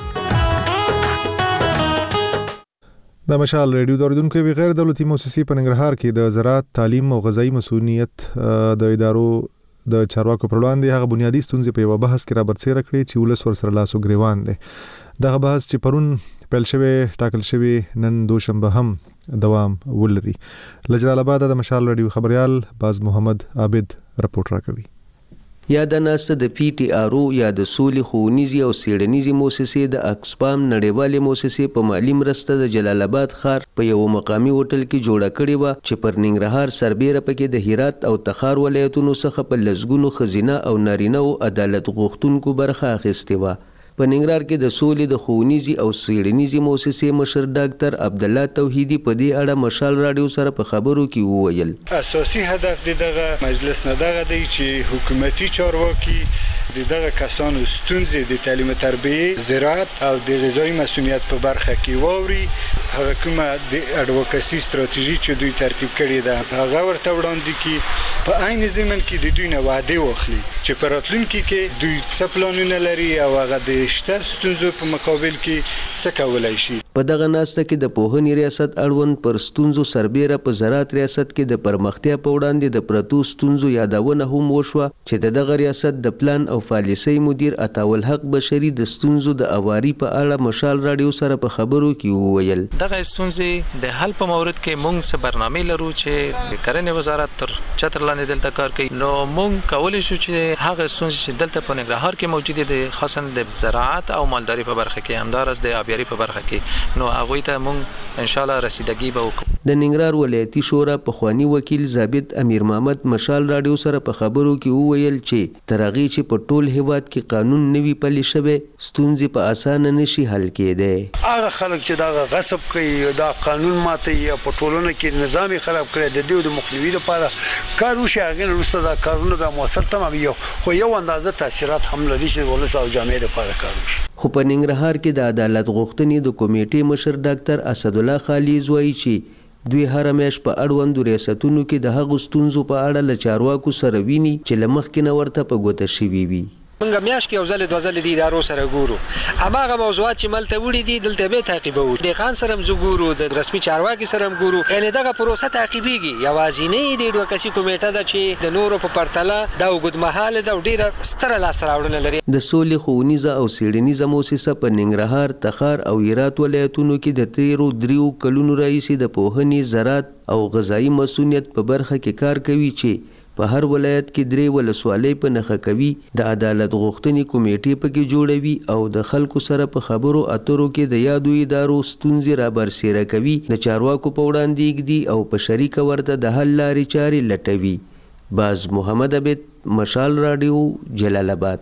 د مشال ریډیو دوردونکو غیر دولتي مؤسسې په ننګرهار کې د زراعت، تعلیم او غذایی مسؤلیت د ادارو د چارواکو پر وړاندې هغه بنیادی ستونزې په یو بحث کې را برسېره کړې چې ولس ورسره لاسو ګریوان دی. دغه بحث چې پرون پیل شوی ټاکل شوی نن دوشنبه هم دوام ولري. له جلال آباد د مشال ریډیو خبريال باز محمد عابد رپورټ راکوي. یا د ناسته د پی ټی آر او یا د سولې ښوونیزې او څیړنیزې مؤسسې د اکسفام نړیوالې مؤسسې په مالي مرسته د جلال آباد ښار په یو مقامي هوټل کې جوړه کړې وه چې پر ننګرهار سربیره پکې د هرات او تخار ولایتونو څخه په لسګونو ښځینه او نارینه او عدالت غوښتونکو برخه اخیستې وه. په ننګرهار کې د سولې د ښوونیزې او څیړنیزې مؤسسې مشر ډاکټر عبدالله توحیدي په دې اړه مشال راډیو سره په خبرو کې وویل اساسي هدف دغه مجلس نه دغه دی چې حکومتي چارواکي دغه کسانو ستونزې د تعلیم تربیه، زراعت او د غذایی مسؤلیت په برخه کې واوري. هغه کومه د اډوکاسي ستراتیژي چې دوی ترتیب کړې ده هغه ورته وړاندې کړي. په عین ضمن کې د دوی نه وعده واخلي چې په راتلونکي کې دوی څه پلانونه لري او هغه د شته ستونزو په مقابل کې څه کولای شي. په دغه ناسته کې د پوهنې ریاست اړوند پر ستونزو سربیره په زراعت ریاست کې د پرمختیا په وړاندې د پرتو ستونزو یادونه هم وشوه چې دغه ریاست د پلان او پالیسۍ مدیر عطاول حق بشری د ستونزو د اواري په اړه مشال راډیو سره په خبرو کې وویل دغه ستونزې د حل په مورد کې موږ څه برنامه لرو چې د کرنې وزارت تر چتر لاندې دلته کار کوي. نو موږ کولی شو چې هغه ستونزې چې دلته په ننګرهار کې موجوده دي خاصا د زراعت او مالداري په برخه کې همدارس د آبیاري په برخه کې نو هغه ته موږ ان شاء الله رسیدګي به وکړو. د ننګرهار ولایتي شورا پخوانی وکیل ضابط امیر محمد مشال راډیو سره په خبرو کې وویل چې ترغی چې په ټول هیواد کې قانون نوي پلي شوی ستونزې په اسانه نشي حل کېدای. هغه خلک چې دا غصب کوي دا قانون ماته یا په ټولنه کې نظام خراب کړي د دې د مخنیوي لپاره کار وشي هغه وروسته دا کارونه به موثر تمام یو خو یو اندازه تاثیرات هم لري چې ولس او جامعه لپاره کار وشي. خو په ننګرهار کې د عدالت غوښتنې د کمیټې مشر ډاکټر اسد الله خالیز وایي چې دوی هر میاشت په اړوندو ریاستونو کې د هغو ستونزو په اړه له چارواکو سره ویني چې له مخکې نه ورته په ګوته شوي وي. موږ میاشت کې یو ځل دوه ځلې د ادارو سره ګورو هماغه موضوعات چې ملته وړي دي دلته به تعقیبوو دهقان سره هم ګورو د رسمي چارواکي سره هم ګورو یعنې دغه پروسه تعقیبېږي. یوازینۍ د اډوکاسي کمیټه ده چې د نورو په پرتله دا اوږدمهاله ده او ډېره ستره لاسته راوړنه لري. د سولې ښوونیزه او څیړنیزه مؤسسه په ننګرهار، تخار او هرات ولایتونو کې د تیرو 3 کلونو راهیسې د پوهنې، زراعت او غذایی مسؤلیت په برخه کې کار کوي چې په هر ولایت کې 3 ولسوالۍ په نښه کوي. د عدالت غوښتنې کمیټې پکې جوړوي او د خلکو سره په خبرو اترو کې د یادو ادارو ستونزې را برسېره کوي، د چارواکو په وړاندې ږدي او په شریکه ورته د حل لارې چارې لټوي. باز محمد عبید، مشال راډیو، جلال آباد.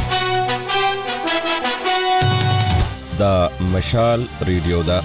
دا مشال ریډیو دا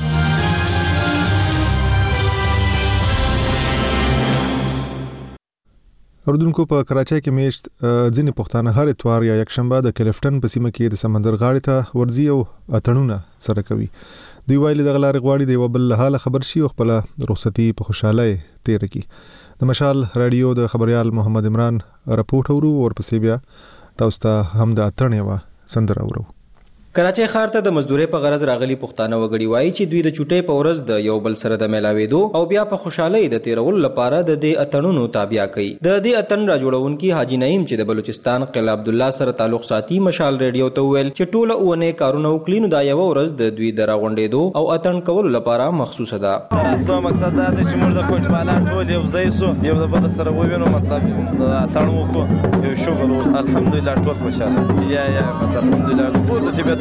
اردوونکو په کراچۍ کې میشت ځینې پښتانه هر اتوار یا یکشنبه د کلفټن په سیمه کې د سمندر غاړې ته ورځي او اتڼونه سره کوي. دوی ویلي دغه لارې غواړي د یو بل له حاله خبر شي او خپل رخصتي په خوشحالۍ تیر کړي. د مشال راډیو د خبريال محمد عمران رپورټ اورو او ورپسې بیا تاسو ته هم د اتڼ یوه سندره اورو. کراچۍ ښار ته د مزدورۍ په غرض راغلي پښتانه وګړي وایي چې دوی د چوټۍ په ورځ د یو بل سره د میلاوېدو او بیا په خوشحالۍ د تیرولو لپاره د دې اتڼونو تابع کوي. د دې اتڼ راجوړونکي حاجي نعیم چې د بلوچستان قلعه عبدالله سره تعلق ساتي مشال ریډیو ته وویل چې ټوله اونۍ کارونه وکړي نو دا یوه ورځ د دوی د راغونډېدو او اتڼ کولو لپاره مخصوصه ده. راتلو مقصد دا دی چې موږ د کوچمالان ټول یو ځای سو یو د بل سره ووینو مطلب اتڼ وکړو یو شغل الحمدلله ټول خوشحاله یا مثلا الحمدلله ټول د طبیعت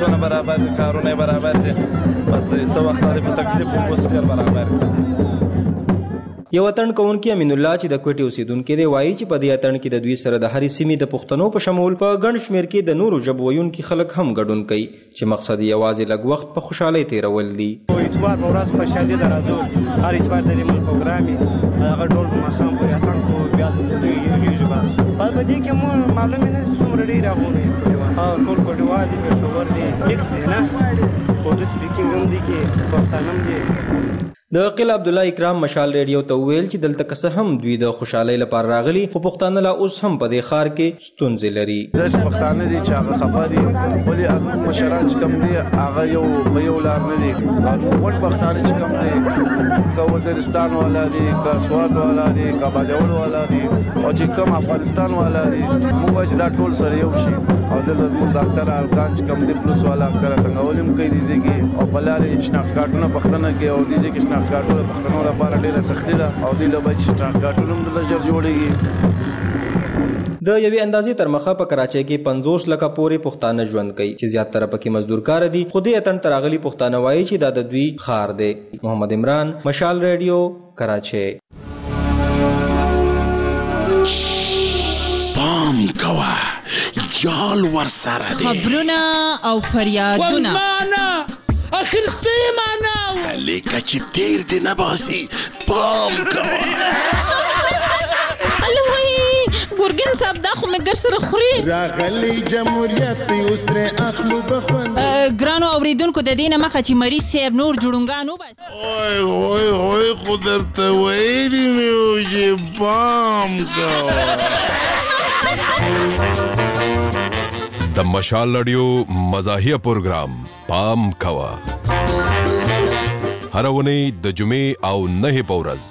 سہولتونه برابر دي کارونه برابر دي بس څه وخت د تکلیف هم اوس ډېر برابر دي. یو اتن کوونکی امین الله چې د کوټي اوسیدونکو دی وایي چې په دې اتن کې د دوی سره د هرې سیمې د پښتنو په شمول په ګڼ شمېر کې د نورو ژبو ویونکي خلک هم ګډون کوي چې مقصد یې یوازې لږ وخت په خوشحالۍ تېرول دي. اتوار په ورځ خوشحالي ده راځو هر اتوار د ریمل پروګرام هغه ډول په ماښام پورې اتن کوو بیا یوریږو بس په دې کې مو معلوم نه څومره ډېر راغونی ټول کوټوال دي پېښور دي مکس دی نه اردو سپیکینګ هم دي کې پښتانه هم دي. د قل عبدالله اکرام مشال ریډیو ته ویل چې دلته که څه هم دوی د خوشحالۍ لپاره راغلي خو پښتانه لا اوس هم په دې ښار کې ستونزې لري. داسې پښتانه دي چې هغه خفه دي ولې زموږ مشران چې کوم دي هغه یو په یو لار نه دي. غټ پښتانه چې کوم دي که وزیرستان والا دي که سوات والا دي که باجوړ والا دي او چې کوم افغانستان والا دي موږ وایو چې دا ټول سره یو شي او دلته زموږ اکثره افغان چې کوم دي پلوس والا اکثره څنګه ولیم کوي دي چې او په لارې شناخت پښتنه کې او دي چې شناخت پښتنو لپاره ډېره سختي ده او دوی له باید چې شناخت هم دلته ژر جوړېږي. د یوې اندازې تر مخه په کراچۍ کې 50 لکه پورې پښتانه ژوند کوي چې زیاتره پکې مزدور کار دي. خو دې اتن ته راغلي پښتانه وایي چې دا د دوی ښار دی. محمد عمران، مشال ریډیو، کراچۍ. پام کوه جال ورسره دی خبرونه او فریادونه اخرسته معنا لیکه چې تیر دی نباسي پام کوه. الوی ګورګن صاحب دا خو مې ګر سره خوري راغلی جمهوریت په اوس ترې اخلو بخوند ګرانو اوریدونکو د دې نه مخه چې مریض صاحب نور جوړونګان وباس اوی خو درته ویلي مې و چې پام کوه. د مشال رادیو مزاحیه پروګرام پام کوه هر اونۍ د جمعې او 9 په ورځ.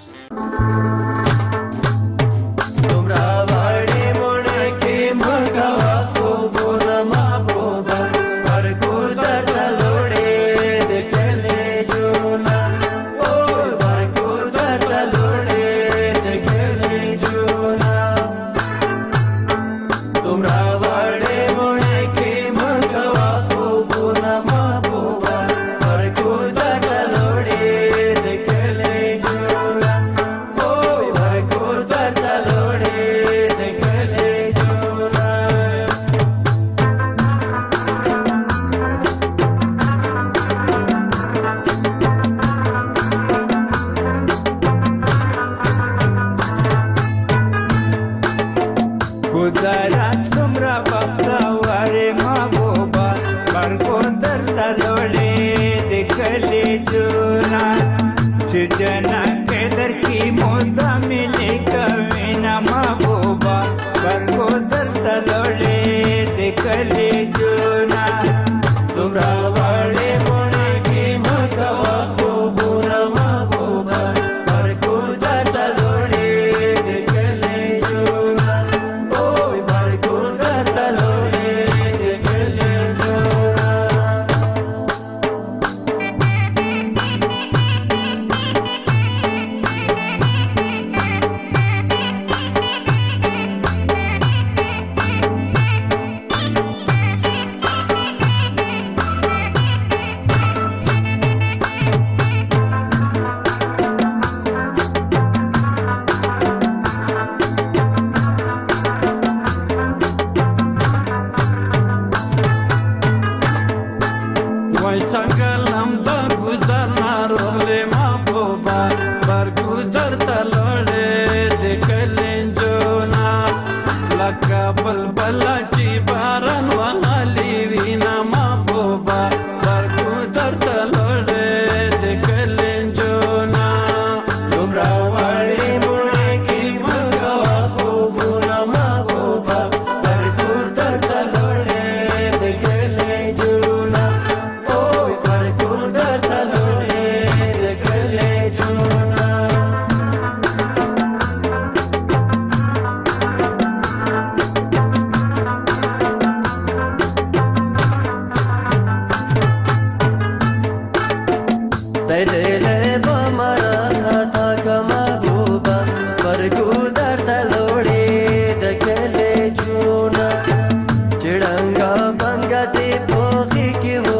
Chiranga banga de poghi ki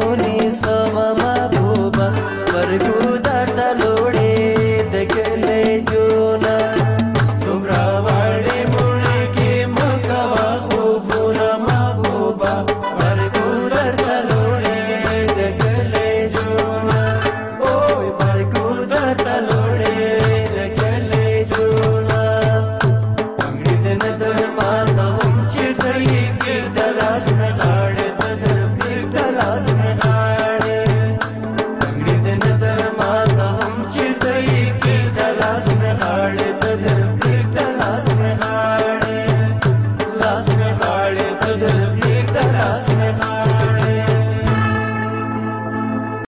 سما